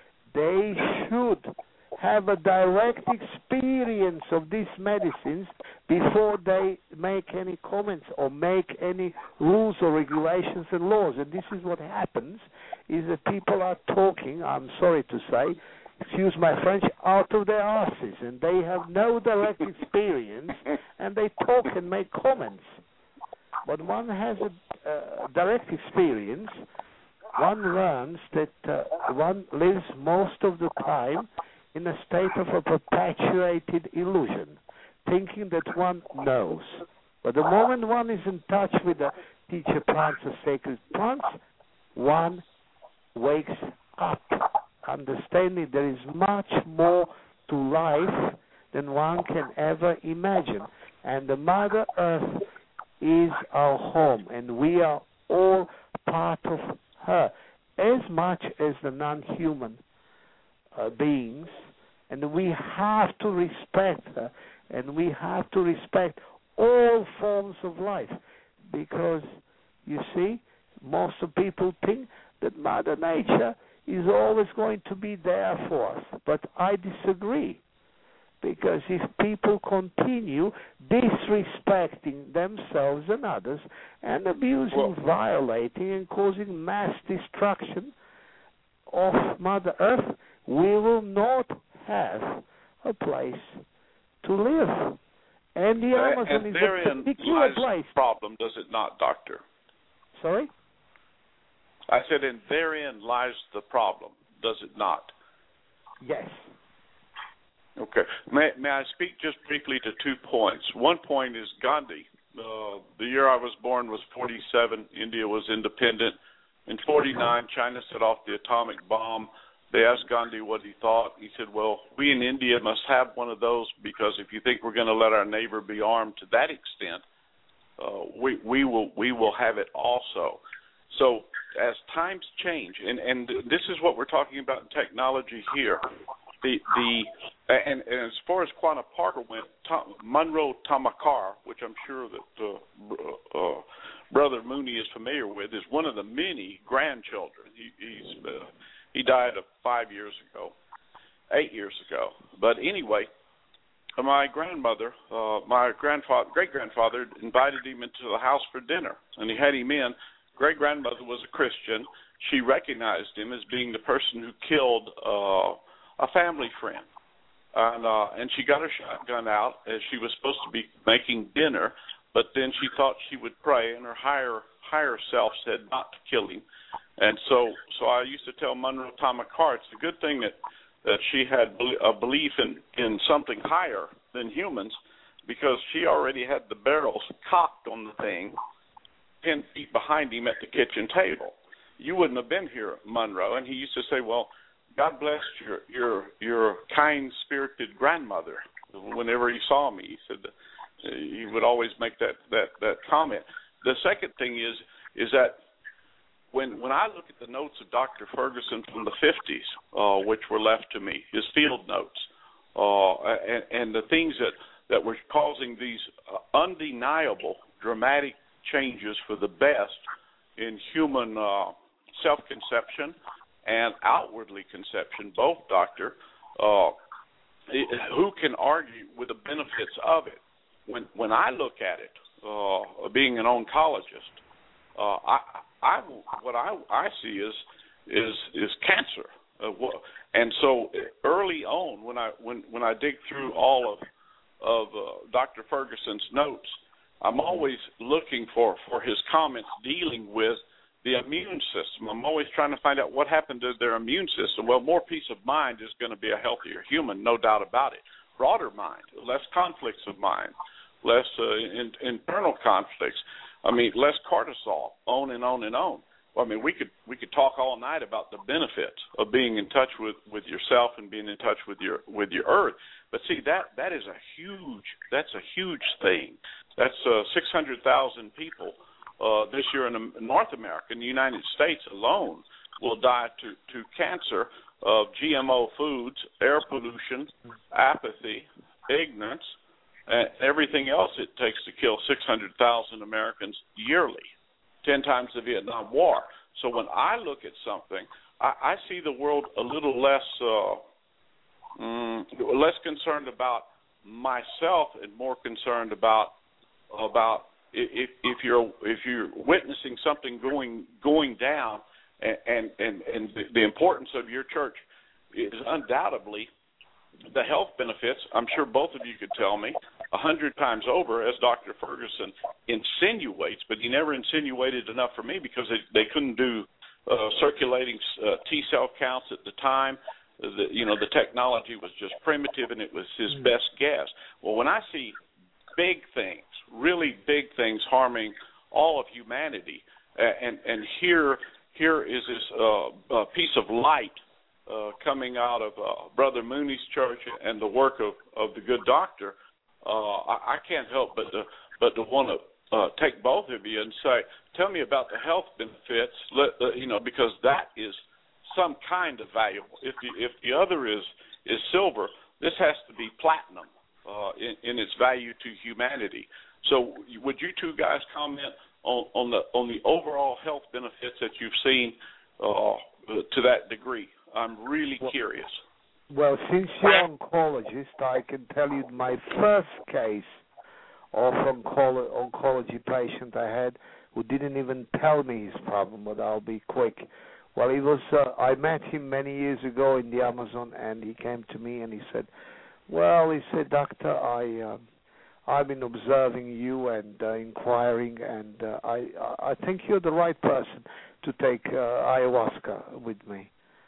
they should have a direct experience of these medicines before they make any comments or make any rules or regulations and laws. And this is what happens, is that people are talking, I'm sorry to say, excuse my French, out of their asses, and they have no direct experience, and they talk and make comments. But one has a uh, direct experience. One learns that uh, one lives most of the time in a state of a perpetuated illusion, thinking that one knows. But the moment one is in touch with the teacher plants or sacred plants, one wakes up, understanding there is much more to life than one can ever imagine. And the Mother Earth is our home, and we are all part of her, as much as the non-human uh, beings, and we have to respect her, and we have to respect all forms of life, because, you see, most of people think that Mother Nature is always going to be there for us, but I disagree. Because if people continue disrespecting themselves and others and abusing, well, violating, and causing mass destruction of Mother Earth, we will not have a place to live. And the Amazon and is a particular lies place. The problem, does it not, Doctor? Sorry? I said, and therein lies the problem, does it not? Yes. Okay. May, may I speak just briefly to two points? One point is Gandhi. Uh, the year I was born was forty-seven. India was independent. In forty-nine, China set off the atomic bomb. They asked Gandhi what he thought. He said, well, we in India must have one of those, because if you think we're going to let our neighbor be armed to that extent, uh, we, we will we will have it also. So as times change, and, and this is what we're talking about in technology here, The the and, and as far as Quanah Parker went, Tom, Monroe Tamakar, which I'm sure that uh, uh, Brother Mooney is familiar with, is one of the many grandchildren. He he's, uh, he died of five years ago, eight years ago. But anyway, my grandmother, uh, my grandfather, great grandfather, invited him into the house for dinner, and he had him in. Great grandmother was a Christian. She recognized him as being the person who killed Uh, a family friend, and uh, and she got her shotgun out as she was supposed to be making dinner, but then she thought she would pray, and her higher higher self said not to kill him, and so so I used to tell Monroe Tamakar, it's a good thing that that she had a belief in in something higher than humans, because she already had the barrels cocked on the thing ten feet behind him at the kitchen table. You wouldn't have been here, Monroe. And he used to say, well, God bless your your your kind-spirited grandmother. Whenever he saw me, he said he would always make that, that, that comment. The second thing is is that when when I look at the notes of Doctor Ferguson from the fifties, uh, which were left to me, his field notes, uh, and, and the things that, that were causing these uh, undeniable, dramatic changes for the best in human uh, self-conception and outwardly conception, both, Doctor, uh, who can argue with the benefits of it? When when I look at it, uh, being an oncologist, uh, I, I what I, I see is is is cancer, uh, and so early on, when I when, when I dig through all of of uh, Doctor Ferguson's notes, I'm always looking for, for his comments dealing with the immune system. I'm always trying to find out what happened to their immune system. Well, more peace of mind is going to be a healthier human, no doubt about it. Broader mind, less conflicts of mind, less uh, in, internal conflicts. I mean, less cortisol, on and on and on. Well, I mean, we could we could talk all night about the benefits of being in touch with, with yourself and being in touch with your with your earth. But see, that that is a huge that's a huge thing. That's uh, six hundred thousand people uh, this year in North America, in the United States alone, will die to, to cancer of G M O foods, air pollution, apathy, ignorance, and everything else it takes to kill six hundred thousand Americans yearly, ten times the Vietnam War. So when I look at something, I, I see the world a little less uh, mm, less concerned about myself and more concerned about about if, if you're if you're witnessing something going going down, and and and, and the, the importance of your church is undoubtedly the health benefits. I'm sure both of you could tell me a hundred times over, as Doctor Ferguson insinuates, but he never insinuated enough for me because they, they couldn't do uh, circulating uh, T cell counts at the time. The, you know, the technology was just primitive, and it was his mm. best guess. Well, when I see big things, really big things harming all of humanity, and and here here is this uh, uh, piece of light uh, coming out of uh, Brother Mooney's church and the work of, of the good doctor. Uh, I, I can't help but to, but to want to uh, take both of you and say, tell me about the health benefits. Let, uh, you know, because that is some kind of valuable. If the, if the other is is silver, this has to be platinum uh, in, in its value to humanity. So, would you two guys comment on, on the on the overall health benefits that you've seen uh, to that degree? I'm really well, curious. Well, since you're an oncologist, I can tell you my first case of oncolo- oncology patient I had who didn't even tell me his problem, but I'll be quick. Well, he was. Uh, I met him many years ago in the Amazon, and he came to me and he said, "Well," he said, "Doctor, I, uh, I've been observing you and uh, inquiring, and uh, I, I think you're the right person to take uh, ayahuasca with me."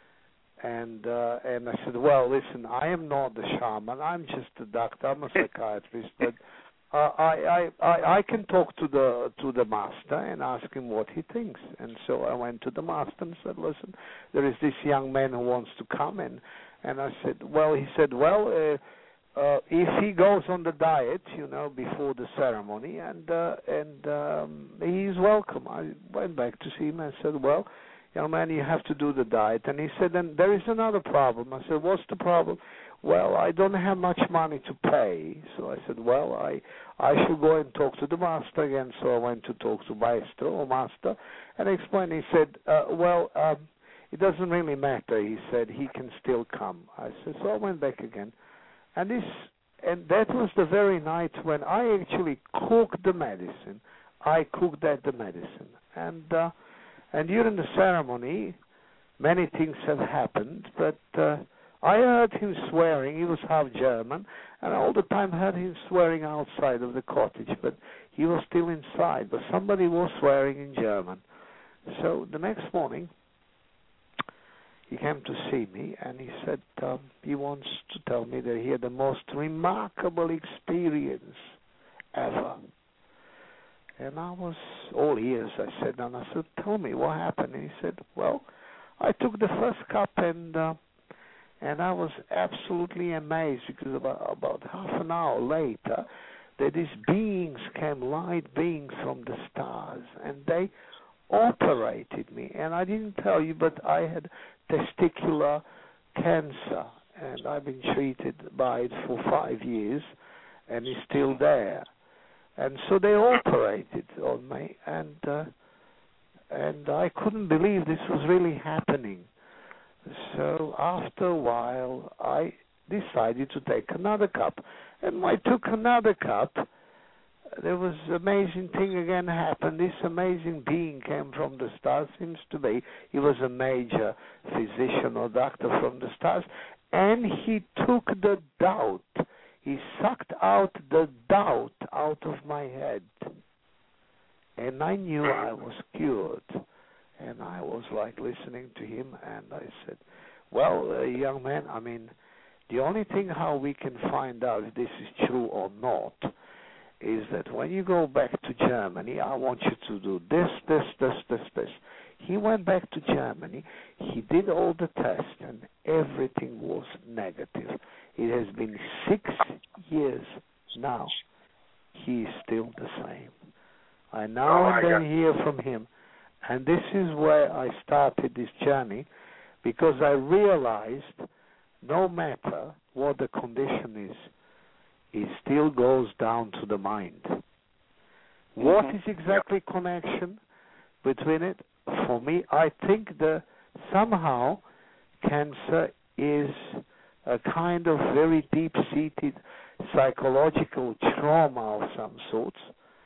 And uh, and I said, "Well, listen, I am not the shaman. I'm just a doctor. I'm a psychiatrist, but." Uh, I, I, I I can talk to the to the master and ask him what he thinks. And so I went to the master and said, listen, there is this young man who wants to come in. And I said, well, he said, well, uh, uh, if he goes on the diet, you know, before the ceremony, and uh, and um, he's welcome. I went back to see him and said, well, young man, you have to do the diet. And he said, then there is another problem. I said, what's the problem? Well, I don't have much money to pay. So I said, well, I I should go and talk to the master again. So I went to talk to maestro or master and explained. He said, uh, well, um, it doesn't really matter. He said, he can still come. I said, so I went back again. And this and that was the very night when I actually cooked the medicine. I cooked that the medicine. And, uh, and during the ceremony, many things have happened, but... Uh, I heard him swearing. He was half German, and all the time heard him swearing outside of the cottage, but he was still inside. But somebody was swearing in German. So the next morning, he came to see me, and he said um, he wants to tell me that he had the most remarkable experience ever. And I was all ears, I said, and I said, tell me, what happened? And he said, well, I took the first cup and... Uh, And I was absolutely amazed because about, about half an hour later, that these beings came, light beings from the stars, and they operated me. And I didn't tell you, but I had testicular cancer, and I've been treated by it for five years, and it's still there. And so they operated on me, and uh, and I couldn't believe this was really happening. So after a while, I decided to take another cup. And when I took another cup, there was an amazing thing again happened. This amazing being came from the stars, seems to be. He was a major physician or doctor from the stars. And he took the doubt. he sucked out the doubt out of my head. And I knew I was cured. And I was like listening to him, and I said, well, uh, young man, I mean, the only thing how we can find out if this is true or not is that when you go back to Germany, I want you to do this, this, this, this, this. He went back to Germany, he did all the tests, and everything was negative. It has been six years now. He is still the same. I now oh, and then hear from him, and this is where I started this journey, because I realized no matter what the condition is, it still goes down to the mind. Mm-hmm. What is exactly yep. connection between it? For me, I think that somehow cancer is a kind of very deep-seated psychological trauma of some sorts.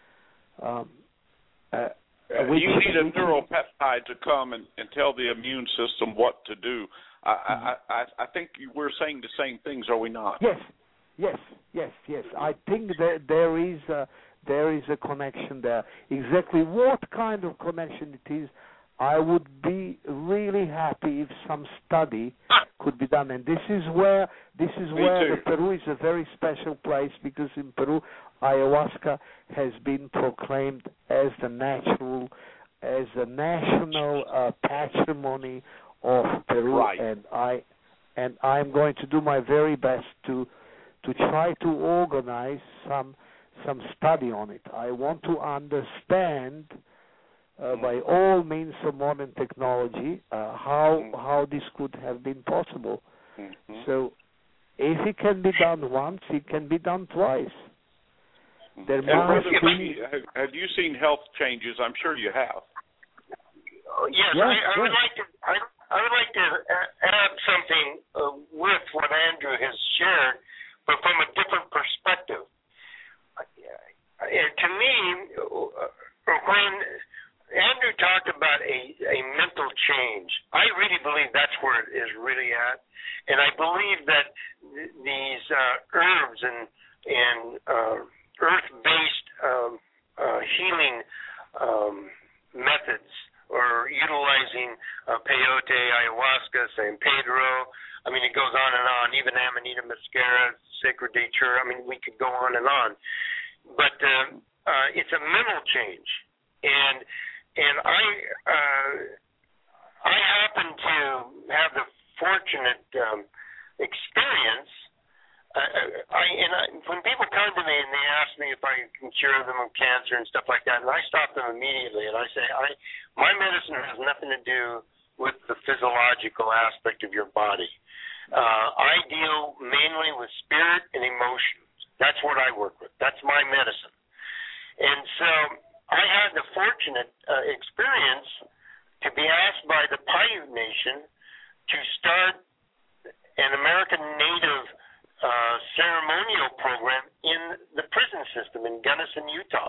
Um, uh, Uh, you need a neuropeptide to come and, and tell the immune system what to do. I, mm-hmm. I, I, I think we're saying the same things, are we not? Yes, yes, yes, yes. I think that there is a, there is a connection there. Exactly what kind of connection it is, I would be really happy if some study could be done. And this is where this is Me where too. Peru is a very special place, because in Peru, ayahuasca has been proclaimed as the natural, as the national uh, patrimony of Peru, right. and I and I'm going to do my very best to to try to organize some some study on it. I want to understand. Uh, by all means of modern technology, uh, how mm-hmm. how this could have been possible. Mm-hmm. So, if it can be done once, it can be done twice. Mm-hmm. There and must Brother be. Lee, have, have you seen health changes? I'm sure you have. Oh, yes, yes, I, I yes. would like to. I, I would like to add something uh, with what Andrew has shared, but from a different perspective. Uh, to me, uh, when Andrew talked about a, a mental change, I really believe that's where it is really at, and I believe that th- these uh, herbs and and uh, earth-based um, uh, healing um, methods, or utilizing uh, peyote, ayahuasca, San Pedro. I mean, it goes on and on. Even Amanita muscaria, Sacred Datura. I mean, we could go on and on. But uh, uh, it's a mental change, and and I uh, I happen to have the fortunate um, experience. Uh, I and I, when people come to me and they ask me if I can cure them of cancer and stuff like that, and I stop them immediately and I say, I my medicine has nothing to do with the physiological aspect of your body. Uh, I deal mainly with spirit and emotions. That's what I work with. That's my medicine. And so I had the fortunate uh, experience to be asked by the Paiute Nation to start an American Native Uh, ceremonial program in the prison system in Gunnison, Utah.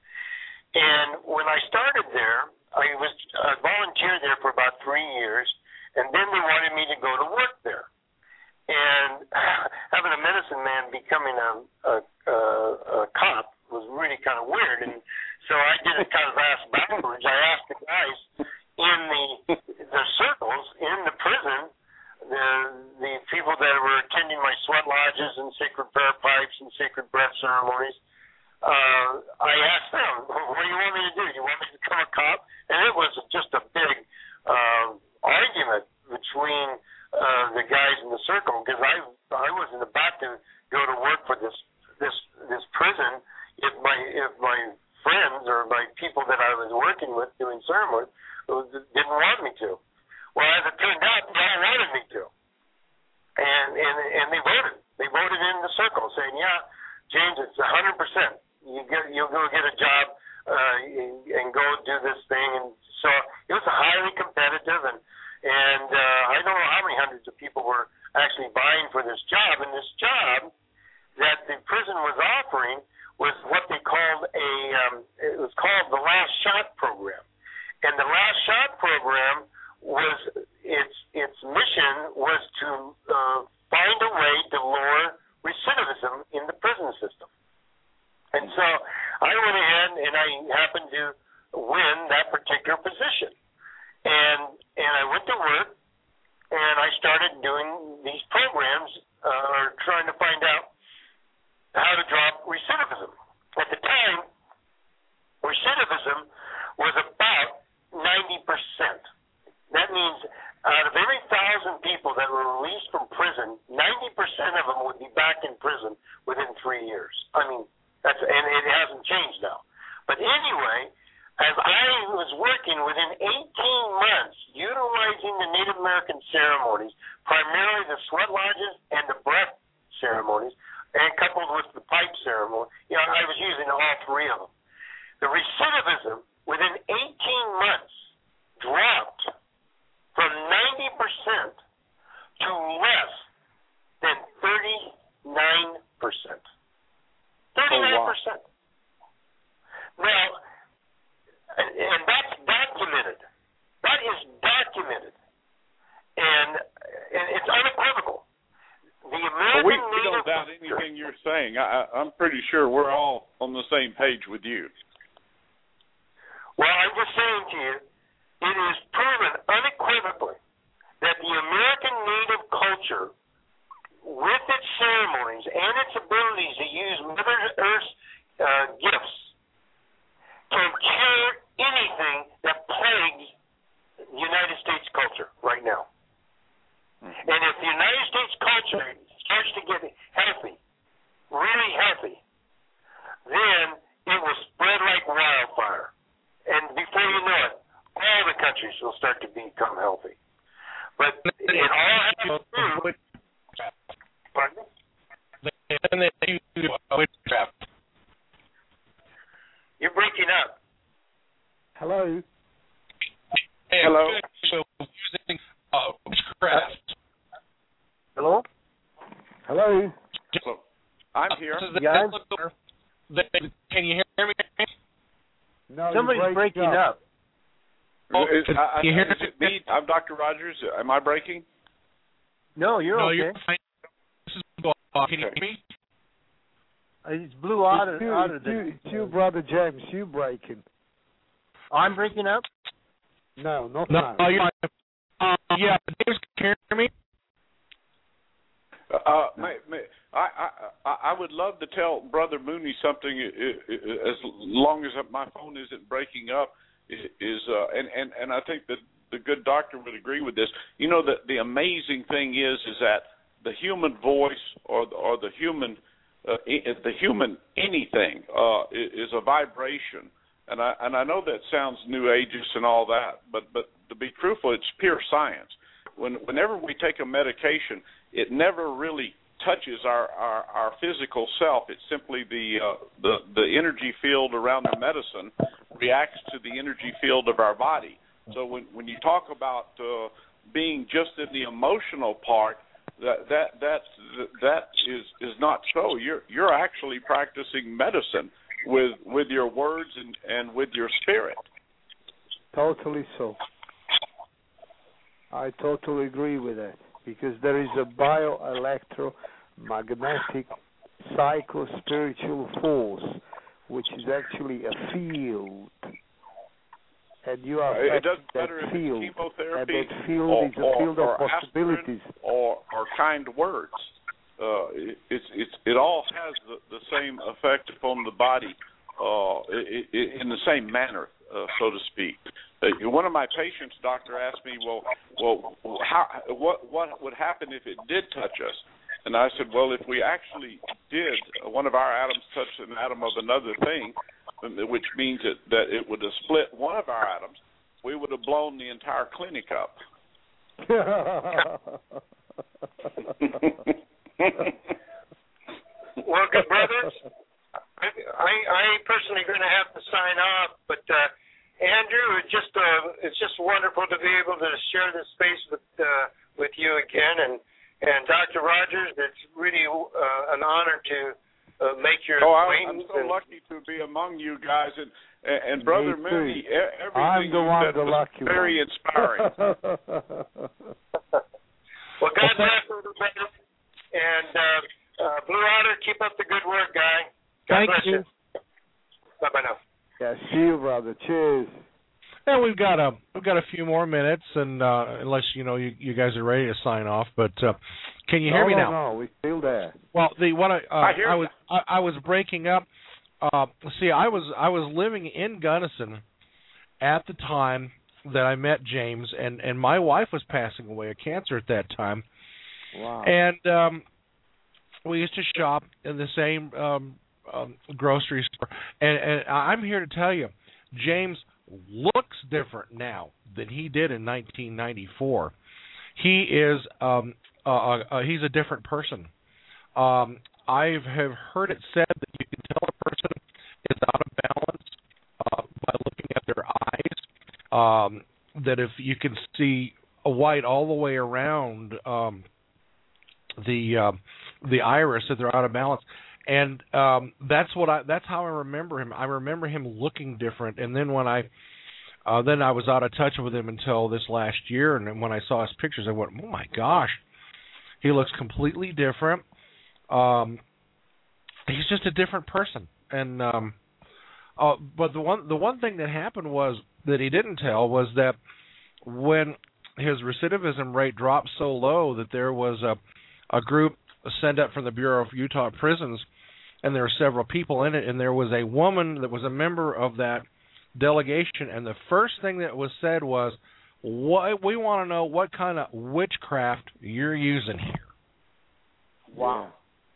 And when I started there, I was uh, volunteered there for about three years, and then they wanted me to go to work there. And uh, having a medicine man becoming a, a, a, a cop was really kind of weird, and so I did it kind of ass backwards. I asked the guys in the the circles in the prison, the the people that were attending my sweat lodges and sacred prayer pipes and sacred breath ceremonies, uh, I asked them, what do you want me to do? Do you want me to become a cop? And it was just a big uh, argument between uh, the guys in the circle, because I I wasn't about to go to work for this this this prison if my if my friends or my people that I was working with doing ceremony didn't want me to. Well, as it turned out, they all wanted me to, and and and they voted. They voted in the circle, saying, "Yeah, James, it's a hundred percent. You get, you'll go get a job uh, and go do this thing." And so it was highly competitive, and and uh, I don't know how many hundreds of people were actually vying for this job. And this job that the prison was offering was what they called a um, it was called the Last Shot Program, and the Last Shot Program was its its mission was to uh, find a way to lower recidivism in the prison system. And so I went ahead and I happened to win that particular position. And and I went to work and I started doing these programs uh, or trying to find out how to drop recidivism. At the time, recidivism was about ninety percent. That means out of every thousand people that were released from prison, ninety percent of them would be back in prison within three years. I mean, that's and it hasn't changed now. But anyway, as I was working within eighteen months, utilizing the Native American ceremonies, primarily the sweat lodges and the breath ceremonies, and coupled with the pipe ceremony, you know, I was using all three of them. The recidivism within eighteen months dropped from ninety percent to less than thirty-nine percent. thirty-nine percent. Oh, wow. Now, and, and that's documented. That is documented. And, and it's unequivocal. The American well, we, we don't Native doubt anything you're saying. I, I'm pretty sure we're all on the same page with you. Well, I'm just saying to you, it is proven unequivocally that the American Native culture, with its ceremonies and its abilities to use Mother Earth's uh, gifts, can cure anything that plagues the United States culture right now. Mm-hmm. And if the United States culture starts to get healthy, really healthy, then it will spread like wildfire. And before you know it, all the countries will start to become healthy. But it all has to do. Pardon? You're breaking up. Hello. Hello. So using uh, witchcraft. Hello. Hello. So, I'm here. Yeah. Can you hear me? No, somebody's breaking up. up. Oh, is, I, I, you hear is it me? I'm Doctor Rogers. Am I breaking? No, you're no, okay. You're fine. This is Bob. Can you hear me? It's blew out of, it's you, out of it's the. you, it's you, brother James. You breaking? I'm breaking up. No, not no, now. No, you're fine. Uh, yeah, James, can you hear me? Uh, may, may, I, I I would love to tell Brother Mooney something as long as my phone isn't breaking up. Is uh, and, and, and I think that the good doctor would agree with this. You know, the the amazing thing is is that the human voice or the, or the human uh, the human anything uh, is a vibration. And I and I know that sounds New Ageist and all that, but but to be truthful, it's pure science. When whenever we take a medication, it never really touches our, our, our physical self. It's simply the uh, the the energy field around the medicine reacts to the energy field of our body. So when when you talk about uh, being just in the emotional part, that that that that is is not so. You're you're actually practicing medicine with with your words and, and with your spirit. Totally so. I totally agree with that, because there is a bioelectromagnetic psycho-spiritual force which is actually a field, and you are it doesn't that matter if field, it's chemotherapy and that field or, is a or, field or of possibilities. Or, or kind words. Uh, it, it's, it's, it all has the, the same effect upon the body uh, it, it, in the same manner, uh, so to speak. Uh, one of my patients, doctor, asked me, well, well, how, what, what would happen if it did touch us? And I said, well, if we actually did, uh, one of our atoms touched an atom of another thing, which means that, that it would have split one of our atoms, we would have blown the entire clinic up. Well, good brothers, I, I, I personally going to have to sign off, but uh, Andrew, it's just uh, it's just wonderful to be able to share this space with uh, with you again, and and Doctor Rogers, it's really uh, an honor to uh, make your oh, acquaintance. I'm so lucky to be among you guys, and and, and Brother Mooney, everything I'm the you one said the was lucky very one. inspiring. Well, God bless everybody, and uh, Uh, Blue Otter, keep up the good work, guy. God Thank bless you. you. Bye-bye now. Yeah, see you, brother. Cheers. And we've got a we've got a few more minutes, and uh, unless you know you, you guys are ready to sign off, but uh, can you no, hear me no, now? No, we're still there. Well, the what I uh, I hear I you. was I, I was breaking up. Uh, see, I was I was living in Gunnison at the time that I met James, and, and my wife was passing away of cancer at that time. Wow. And um, we used to shop in the same um, um, grocery store. And, and I'm here to tell you, James looks different now than he did in nineteen ninety-four. He is um, uh, uh, he's a different person. Um, I have heard it said that you can tell a person is out of balance uh, by looking at their eyes. Um, that if you can see a white all the way around um, the uh, the iris, that they're out of balance, and um, that's what I that's how I remember him. I remember him looking different, and then when I uh, then I was out of touch with him until this last year, and then when I saw his pictures, I went, oh my gosh, he looks completely different. Um, he's just a different person, and um, uh, but the one the one thing that happened was that he didn't tell was that when his recidivism rate dropped so low that there was a a group sent up from the Bureau of Utah Prisons, and there were several people in it, and there was a woman that was a member of that delegation, and the first thing that was said was, "What we want to know what kind of witchcraft you're using here." Wow.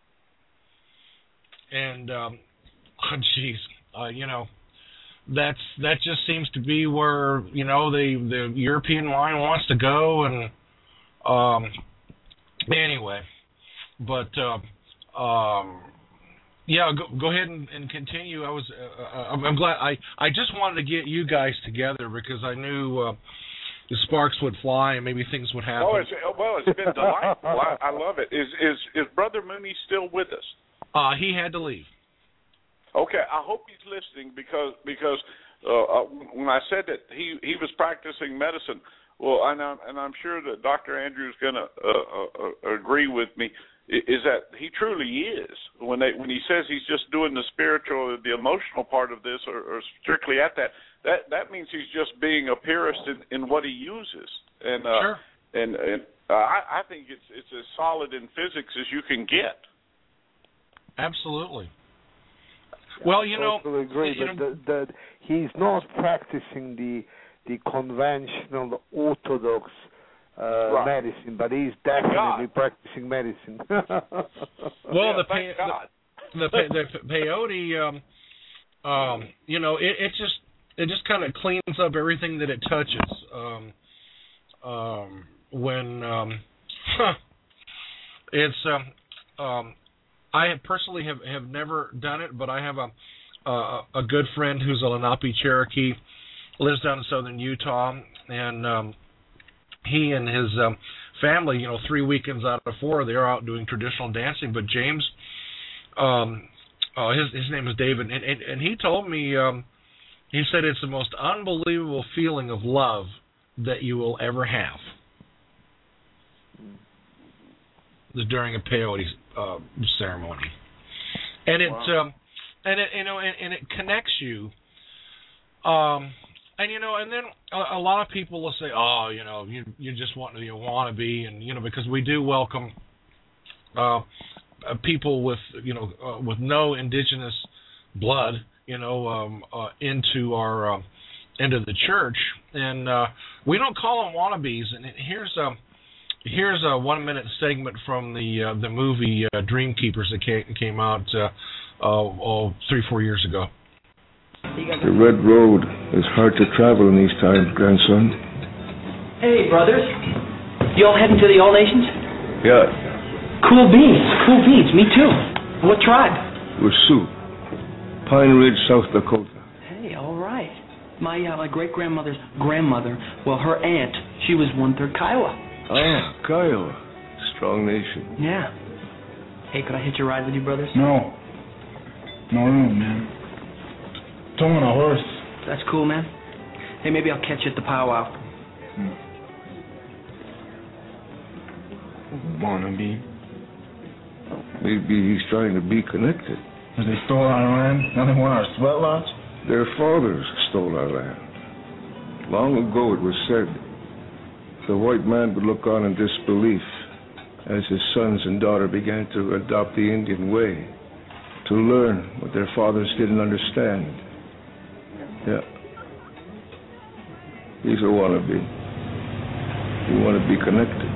And um, oh, geez, uh, you know, that's that just seems to be where you know the the European mind wants to go, and um, anyway, but uh, um, yeah, go, go ahead and, and continue. I was uh, I'm, I'm glad I I just wanted to get you guys together because I knew uh, the sparks would fly and maybe things would happen. Oh, it's, well, it's been delightful. I, I love it. Is is is Brother Mooney still with us? Uh, he had to leave. Okay, I hope he's listening because because uh, when I said that he, he was practicing medicine, well, and I'm, and I'm sure that Doctor Andrews going to uh, uh, agree with me, is that he truly is. When they when he says he's just doing the spiritual, the emotional part of this, or, or strictly at that, that that means he's just being a purist in, in what he uses. And uh, sure. and, and uh, I, I think it's it's as solid in physics as you can get. Absolutely. Well, you know, I totally agree, you but know, the, the, he's not practicing the the conventional orthodox uh, right. medicine, but he's definitely God. practicing medicine. well, yeah, the, thank pe- God. the the the peyote, um, um, you know, it, it just it just kind of cleans up everything that it touches. Um, um, when um, it's um, um, I have personally have, have never done it, but I have a, a a good friend who's a Lenape Cherokee, lives down in southern Utah, and um, he and his um, family, you know, three weekends out of four, they're out doing traditional dancing. But James, um, uh, his his name is David, and and, and he told me, um, he said it's the most unbelievable feeling of love that you will ever have. During a peyote uh, ceremony, and it wow. um, and it you know and, and it connects you, um, and you know and then a, a lot of people will say, oh, you know, you you just want to be a wannabe, and you know because we do welcome uh, people with you know uh, with no indigenous blood, you know, um, uh, into our uh, into the church, and uh, we don't call them wannabes. And here's um. Here's a one-minute segment from the uh, the movie uh, Dreamkeepers that came, came out uh, uh, oh, three, four years ago. The Red Road is hard to travel in these times, grandson. Hey, brothers. You all heading to the All Nations? Yeah, Cool beans. Cool beans. Me too. What tribe? we're Sioux. Pine Ridge, South Dakota. Hey, all right. My uh, my great-grandmother's grandmother, well, her aunt, she was one-third Kiowa. Ah, Kiowa. Strong nation. Yeah. Hey, could I hitch a ride with you, brothers? No. No room, man. Don't want a horse. That's cool, man. Hey, maybe I'll catch you at the powwow. Hmm. Wannabe. Maybe he's trying to be connected. They stole our land, now they want our sweat lodge? Their fathers stole our land. Long ago it was said the white man would look on in disbelief as his sons and daughter began to adopt the Indian way, to learn what their fathers didn't understand. Yeah. He's a wannabe. You want to be connected.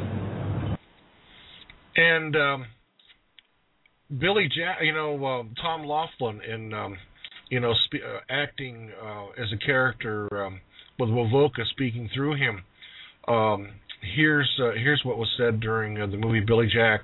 And um, Billy Jack, you know, uh, Tom Laughlin in, um, you know, spe- uh, acting uh, as a character um, with Wovoka speaking through him. Um, here's uh, here's what was said during uh, the movie Billy Jack.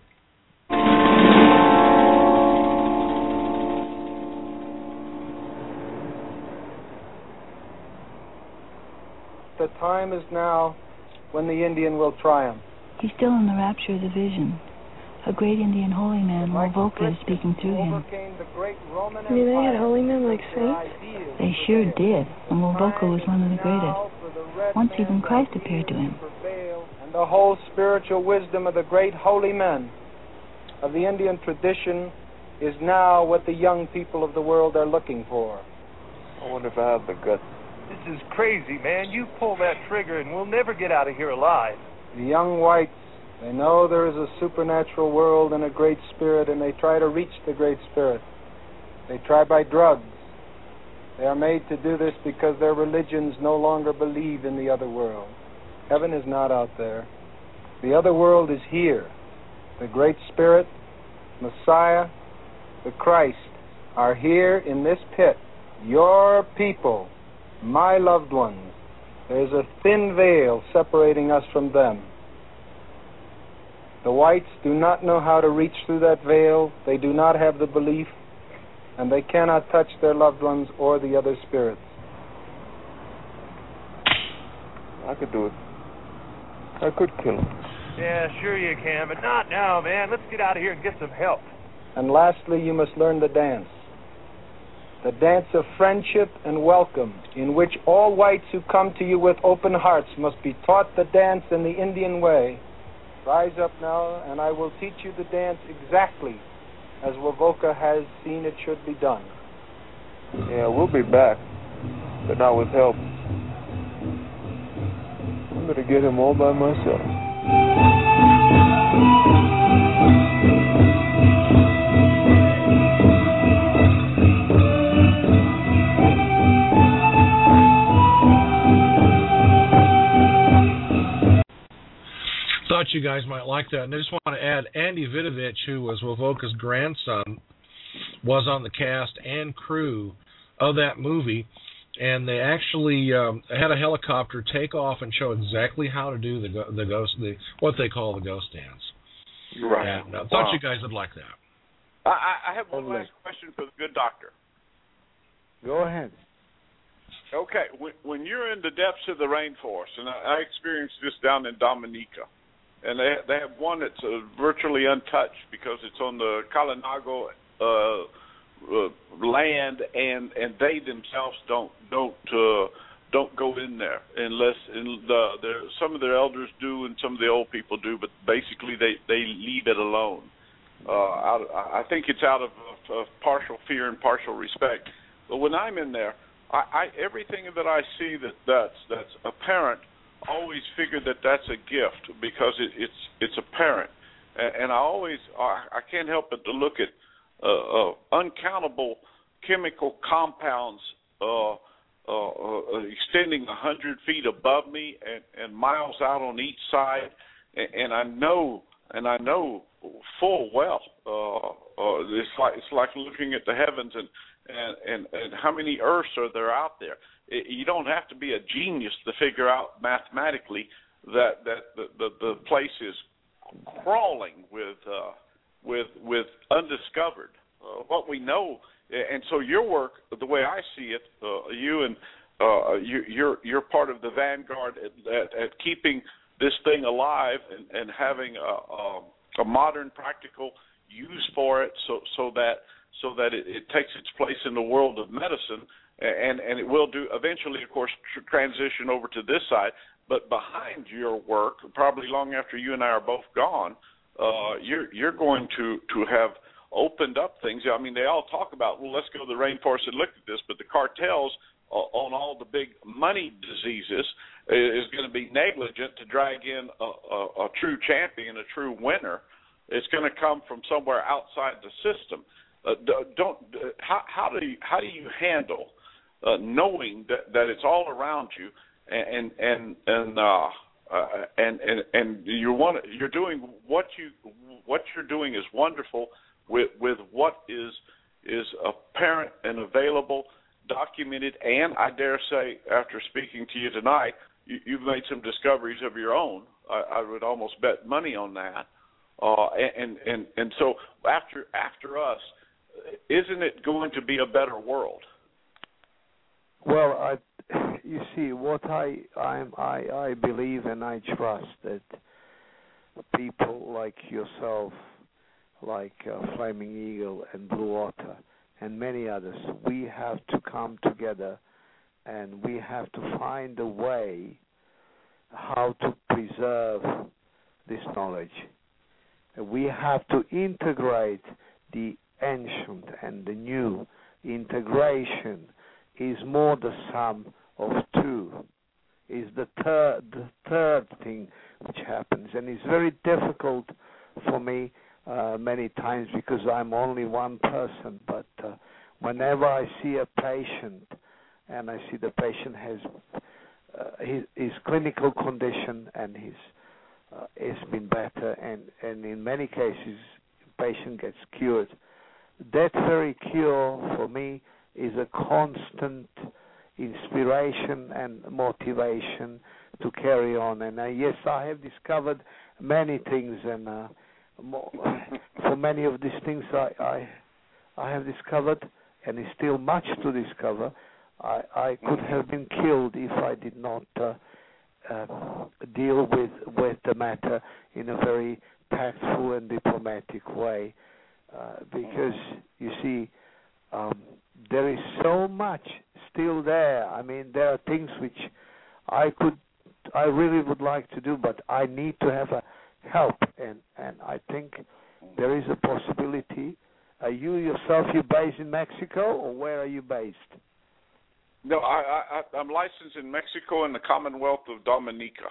The time is now when the Indian will triumph. He's still in the rapture of the vision. A great Indian holy man, Wovoka, is speaking through him. I mean, they had holy men like saints? They sure did, and Wovoka was one of the greatest. Once even Christ appeared to him. And the whole spiritual wisdom of the great holy men of the Indian tradition is now what the young people of the world are looking for. I wonder if I have the guts. This is crazy, man. You pull that trigger and we'll never get out of here alive. The young whites, they know there is a supernatural world and a great spirit, and they try to reach the great spirit. They try by drugs. They are made to do this because their religions no longer believe in the other world. Heaven is not out there. The other world is here. The great spirit, Messiah, the Christ, are here in this pit. Your people, my loved ones. There's a thin veil separating us from them. The whites do not know how to reach through that veil. They do not have the belief, and they cannot touch their loved ones or the other spirits. I could do it. I could kill him. Yeah, sure you can, but not now, man. Let's get out of here and get some help. And lastly, you must learn the dance. The dance of friendship and welcome, in which all whites who come to you with open hearts must be taught the dance in the Indian way. Rise up now, and I will teach you the dance exactly as Wovoka has seen it should be done. Yeah, we'll be back, but not with help. I'm going to get him all by myself. Thought you guys might like that. And I just want to add, Andy Vidovich, who was Wovoka's grandson, was on the cast and crew of that movie, and they actually um, had a helicopter take off and show exactly how to do the the ghost, the what they call the ghost dance. Right. And I uh, wow. thought you guys would like that. I, I have one last question for the good doctor. Go ahead. Okay, when, when you're in the depths of the rainforest, and I, I experienced this down in Dominica, and they they have one that's uh, virtually untouched because it's on the Kalinago uh, uh, land, and, and they themselves don't don't uh, don't go in there unless in the some of their elders do and some of the old people do, but basically they, they leave it alone. Uh, out, I think it's out of, of, of partial fear and partial respect. But when I'm in there, I, I everything that I see that that's that's apparent, always figure that that's a gift because it, it's it's apparent, and, and I always I, I can't help but to look at uh, uh, uncountable chemical compounds uh, uh, uh, extending a hundred feet above me and, and miles out on each side, and, and I know and I know full well uh, uh, it's like it's like looking at the heavens and. And, and, and how many Earths are there out there? It, you don't have to be a genius to figure out mathematically that, that the, the, the place is crawling with uh, with with undiscovered. Uh, what we know, and so your work, the way I see it, uh, you and uh, you, you're you're part of the vanguard at, at, at keeping this thing alive and, and having a, a, a modern, practical use for it, so so that. so that it, it takes its place in the world of medicine, and, and it will do eventually, of course, tr- transition over to this side. But behind your work, probably long after you and I are both gone, uh, you're you're going to, to have opened up things. I mean, they all talk about, well, let's go to the rainforest and look at this, but the cartels uh, on all the big money diseases is going to be negligent to drag in a, a, a true champion, a true winner. It's going to come from somewhere outside the system. Uh, don't uh, how, how do you how do you handle uh, knowing that, that it's all around you and and and uh, uh, and, and and you want you're doing what you what you're doing is wonderful with with what is is apparent and available, documented, and I dare say, after speaking to you tonight, you, you've made some discoveries of your own. I, I would almost bet money on that. Uh, and, and and so after after us, isn't it going to be a better world? Well, I, you see, what I I'm, I I believe and I trust that people like yourself, like uh, Flaming Eagle and Blue Otter, and many others, we have to come together, and we have to find a way how to preserve this knowledge. We have to integrate the ancient and the new. Integration is more the sum of two, is the third, the third thing which happens. And it's very difficult for me uh, many times because I'm only one person, but uh, whenever I see a patient and I see the patient has uh, his, his clinical condition and his Uh, it's been better, and, and in many cases, the patient gets cured. That very cure, for me, is a constant inspiration and motivation to carry on. And uh, yes, I have discovered many things, and uh, more, for many of these things I, I I have discovered, and is still much to discover. I, I could have been killed if I did not Uh, Uh, deal with with the matter in a very tactful and diplomatic way, uh, because you see, um, there is so much still there. I mean, there are things which I could, I really would like to do, but I need to have a help, and and I think there is a possibility. Are you yourself, you based in Mexico, or where are you based? No, I, I, I'm licensed in Mexico and the Commonwealth of Dominica.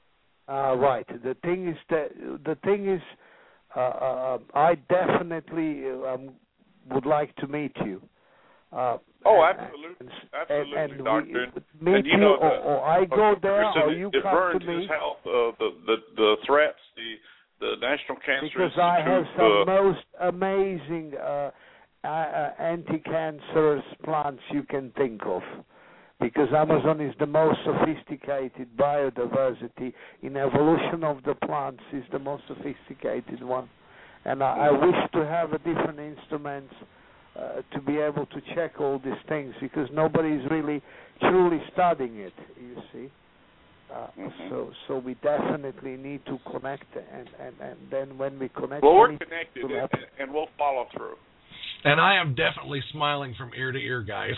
Uh, right. The thing is that the thing is, uh, uh, I definitely um, would like to meet you. Uh, oh, and, absolutely, and, absolutely, and Doctor. We, meet and you, you, know, or, the, or I go there, or you it come burns to me. His health, uh, the, the the threats, the the National Cancer because Institute. I have some uh, most amazing uh, uh, anti-cancerous plants you can think of. Because Amazon is the most sophisticated biodiversity in evolution of the plants, is the most sophisticated one. And I, I wish to have a different instruments uh, to be able to check all these things, because nobody is really truly studying it, you see. Uh, mm-hmm. So so we definitely need to connect, and, and, and then when we connect... Well, we're connected, and, and we'll follow through. And I am definitely smiling from ear to ear, guys.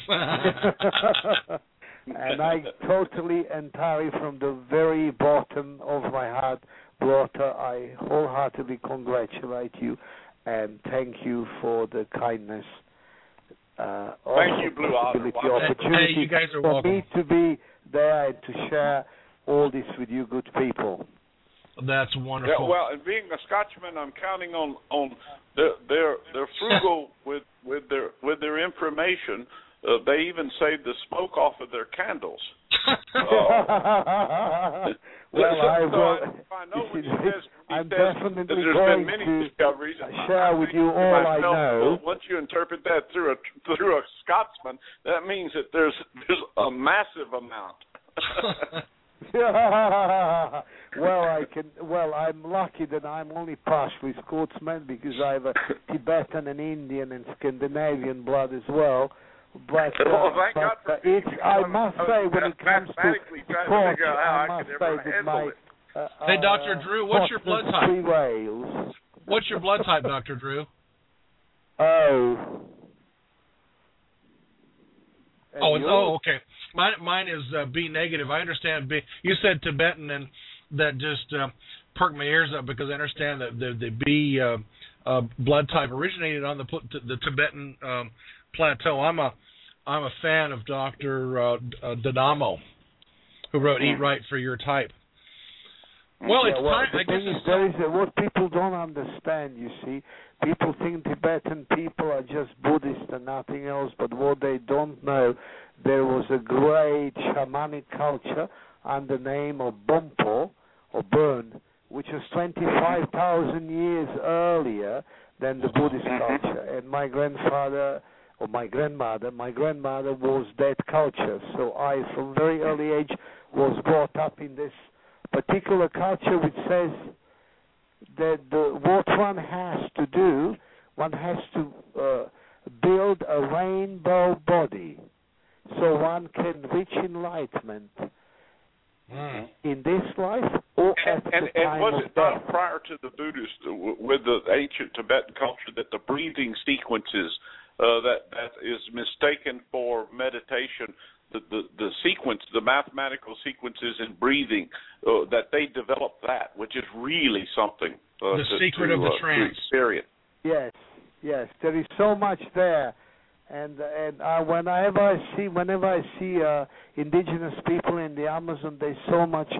And I totally, entirely from the very bottom of my heart, Walter, I wholeheartedly congratulate you and thank you for the kindness. Uh, thank you, Blue Otter. The opportunity hey, you guys are for welcome. me to be there and to share all this with you good people. That's wonderful. Yeah, well, and being a Scotchman, I'm counting on on they're they're, they're frugal with with their with their information. Uh, they even save the smoke off of their candles. Uh, well, so, I so will. I, I know when he says, he I'm says definitely that there's going been many to discoveries. share with you all myself, I know. Well, once you interpret that through a through a Scotsman, that means that there's there's a massive amount. well, I can. Well, I'm lucky that I'm only partially Scotsman because I have a Tibetan and Indian and Scandinavian blood as well. But, uh, well, thank but God for uh, it's. I must say, when it comes to trying to I must say that my. Uh, hey, Doctor Drew, what's your blood type? Prevails. What's your blood type, Doctor Drew? Oh. Oh, it's, oh, okay. Mine, mine is uh, B negative. I understand B. You said Tibetan and that just uh, perk my ears up because I understand that the, the B uh, uh, blood type originated on the the Tibetan um, plateau. I'm a I'm a fan of Doctor Uh, uh, Danamo, who wrote "Eat Right for Your Type." Well, yeah, it's well, time. the I guess thing is, it's there is a, what people don't understand. You see, people think Tibetan people are just Buddhist and nothing else. But what they don't know, there was a great shamanic culture under the name of Bompo or Burn, which was twenty-five thousand years earlier than the Buddhist culture. And my grandfather or my grandmother, my grandmother was that culture. So I, from very early age, was brought up in this particular culture which says that the, what one has to do, one has to uh, build a rainbow body so one can reach enlightenment mm. in this life or at and, the time and was of it not death. prior to the Buddhist, with the ancient Tibetan culture, that the breathing sequences uh, that that is mistaken for meditation, the, the, the sequence, the mathematical sequences in breathing, uh, that they developed that, which is really something. Uh, the to, secret to, of the uh, trance. Period. Yes, yes, there is so much there, and and uh, whenever I see, whenever I see uh, indigenous people in the Amazon, they so much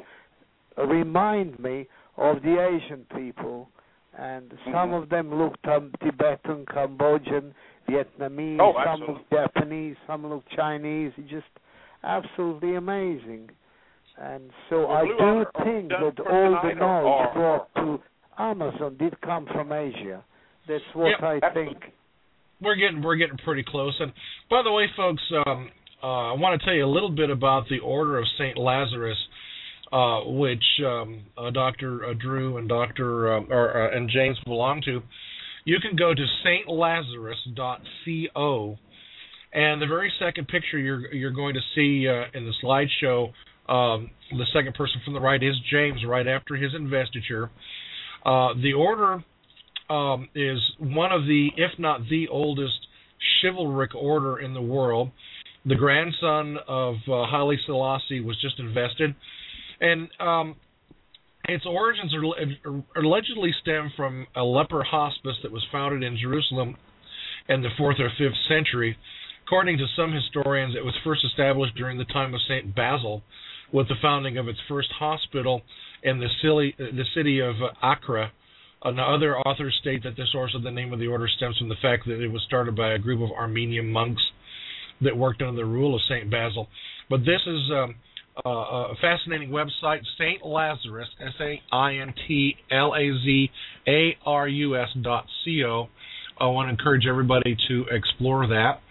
remind me of the Asian people, and some mm-hmm. of them look um, Tibetan, Cambodian, Vietnamese, oh, some look Japanese, some look Chinese. It's just absolutely amazing. And so well, I Blue do Honor, think are that all the knowledge or, brought to Amazon did come from Asia. That's what yep, I absolutely. think. We're getting we're getting pretty close. And by the way, folks, um, uh, I want to tell you a little bit about the Order of Saint Lazarus, uh, which um, uh, Doctor Uh, Drew and Doctor Uh, or, uh, and James belong to. You can go to saint lazarus dot co, and the very second picture you're you're going to see uh, in the slideshow, um, the second person from the right is James, right after his investiture. Uh, the order um, is one of the, if not the oldest, chivalric order in the world. The grandson of uh, Haile Selassie was just invested, and um, its origins are, are allegedly stem from a leper hospice that was founded in Jerusalem in the fourth or fifth century. According to some historians, it was first established during the time of Saint Basil, with the founding of its first hospital in the city, the city of Accra. Uh, now, other authors state that the source of the name of the order stems from the fact that it was started by a group of Armenian monks that worked under the rule of Saint Basil. But this is um, uh, a fascinating website, Saint Lazarus, S A I N T L A Z A R U S dot C O. I want to encourage everybody to explore that.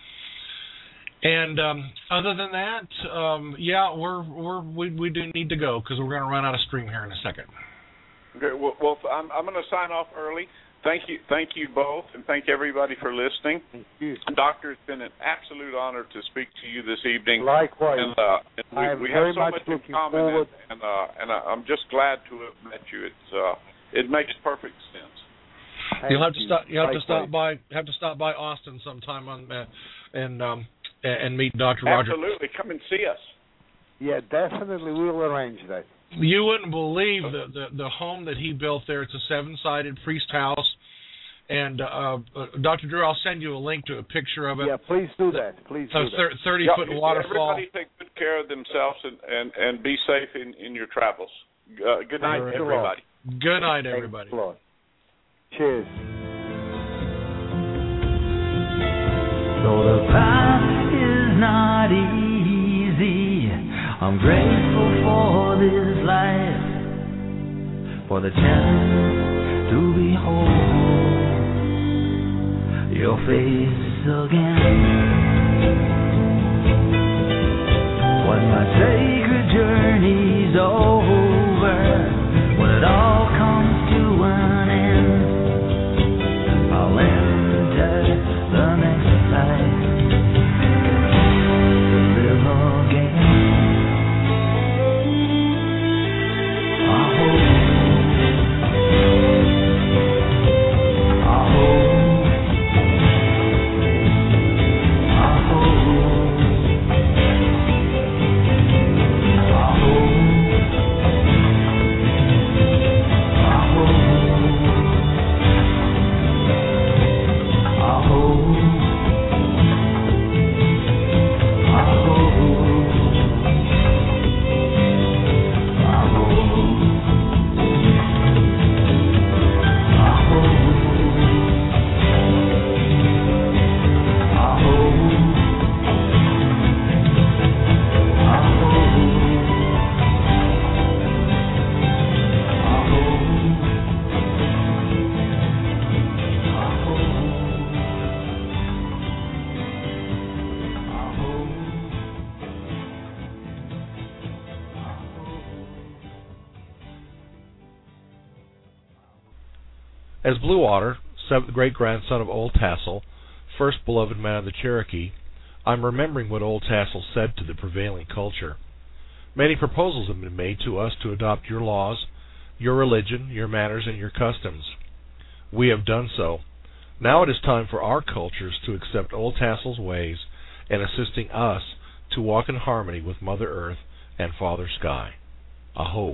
And um, other than that, um, yeah, we're we're we, we do need to go because we're going to run out of stream here in a second. Okay, well, well I'm I'm going to sign off early. Thank you, thank you both, and thank everybody for listening. Thank you. Doctor, it's been an absolute honor to speak to you this evening. Likewise. And, uh, and we, I am we very have so much much in looking common, forward. and and, uh, and I'm just glad to have met you. It's uh, it makes perfect sense. Thank You'll have to you. stop. You have Likewise. to stop by. Have to stop by Austin sometime on uh, and um, and meet Doctor Roger. Absolutely, come and see us. Yeah, definitely, we'll arrange that. You wouldn't believe the, the the home that he built there. It's a seven-sided priest house, and uh, uh, Doctor Drew, I'll send you a link to a picture of it. Yeah, please do that. Please do a that. thirty-foot yeah, waterfall. Everybody take good care of themselves and, and, and be safe in, in your travels. Uh, good night, Thanks everybody. Good night, everybody. Thanks a lot. Cheers. So the path is not easy. I'm grateful for this life, for the chance to behold your face again. When my sacred journey's over, when it all comes to an end, I'll enter the next life to live again. I hope, I hope, I hope, I hope As Bluewater, seventh great-grandson of Old Tassel, first beloved man of the Cherokee, I'm remembering what Old Tassel said to the prevailing culture. Many proposals have been made to us to adopt your laws, your religion, your manners, and your customs. We have done so. Now it is time for our cultures to accept Old Tassel's ways and assisting us to walk in harmony with Mother Earth and Father Sky. Aho.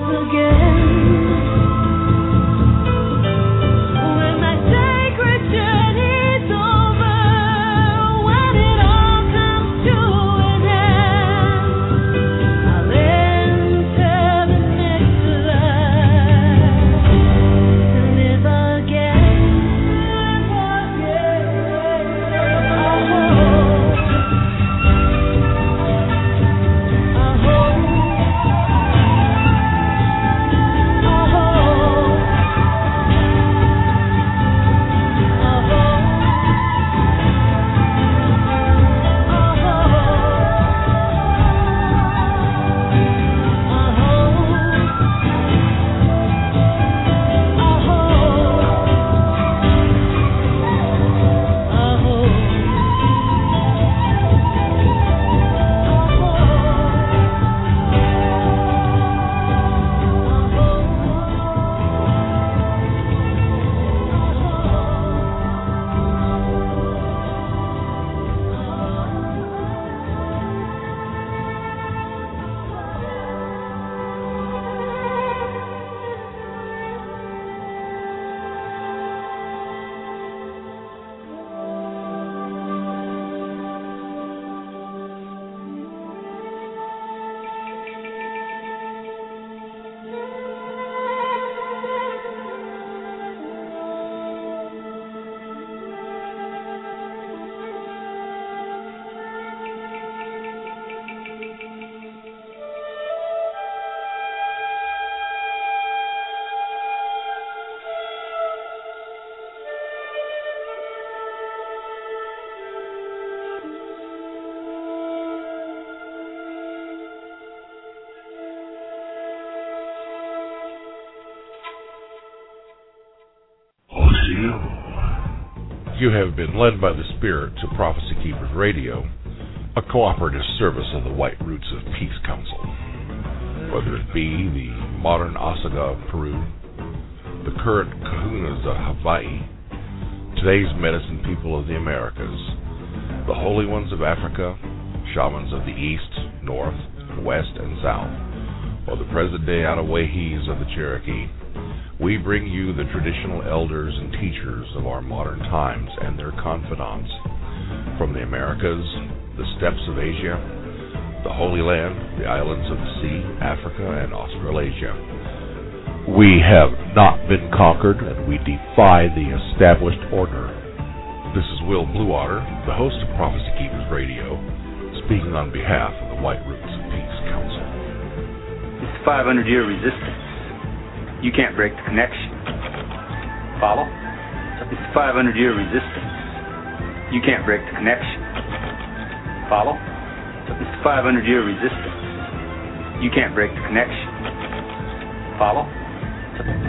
You have been led by the Spirit to Prophecy Keepers Radio, a cooperative service of the White Roots of Peace Council. Whether it be the modern Osaga of Peru, the current Kahunas of Hawaii, today's medicine people of the Americas, the holy ones of Africa, shamans of the East, North, West, and South, or the present-day Anawahis of the Cherokee, we bring you the traditional elders and teachers of our modern times and their confidants from the Americas, the steppes of Asia, the Holy Land, the islands of the sea, Africa, and Australasia. We have not been conquered, and we defy the established order. This is Will Bluewater, the host of Prophecy Keepers Radio, speaking on behalf of the White Roots of Peace Council. It's five hundred year resistance. You can't break the connection. Follow? It's five hundred year resistance. You can't break the connection. Follow? It's five hundred year resistance. You can't break the connection. Follow?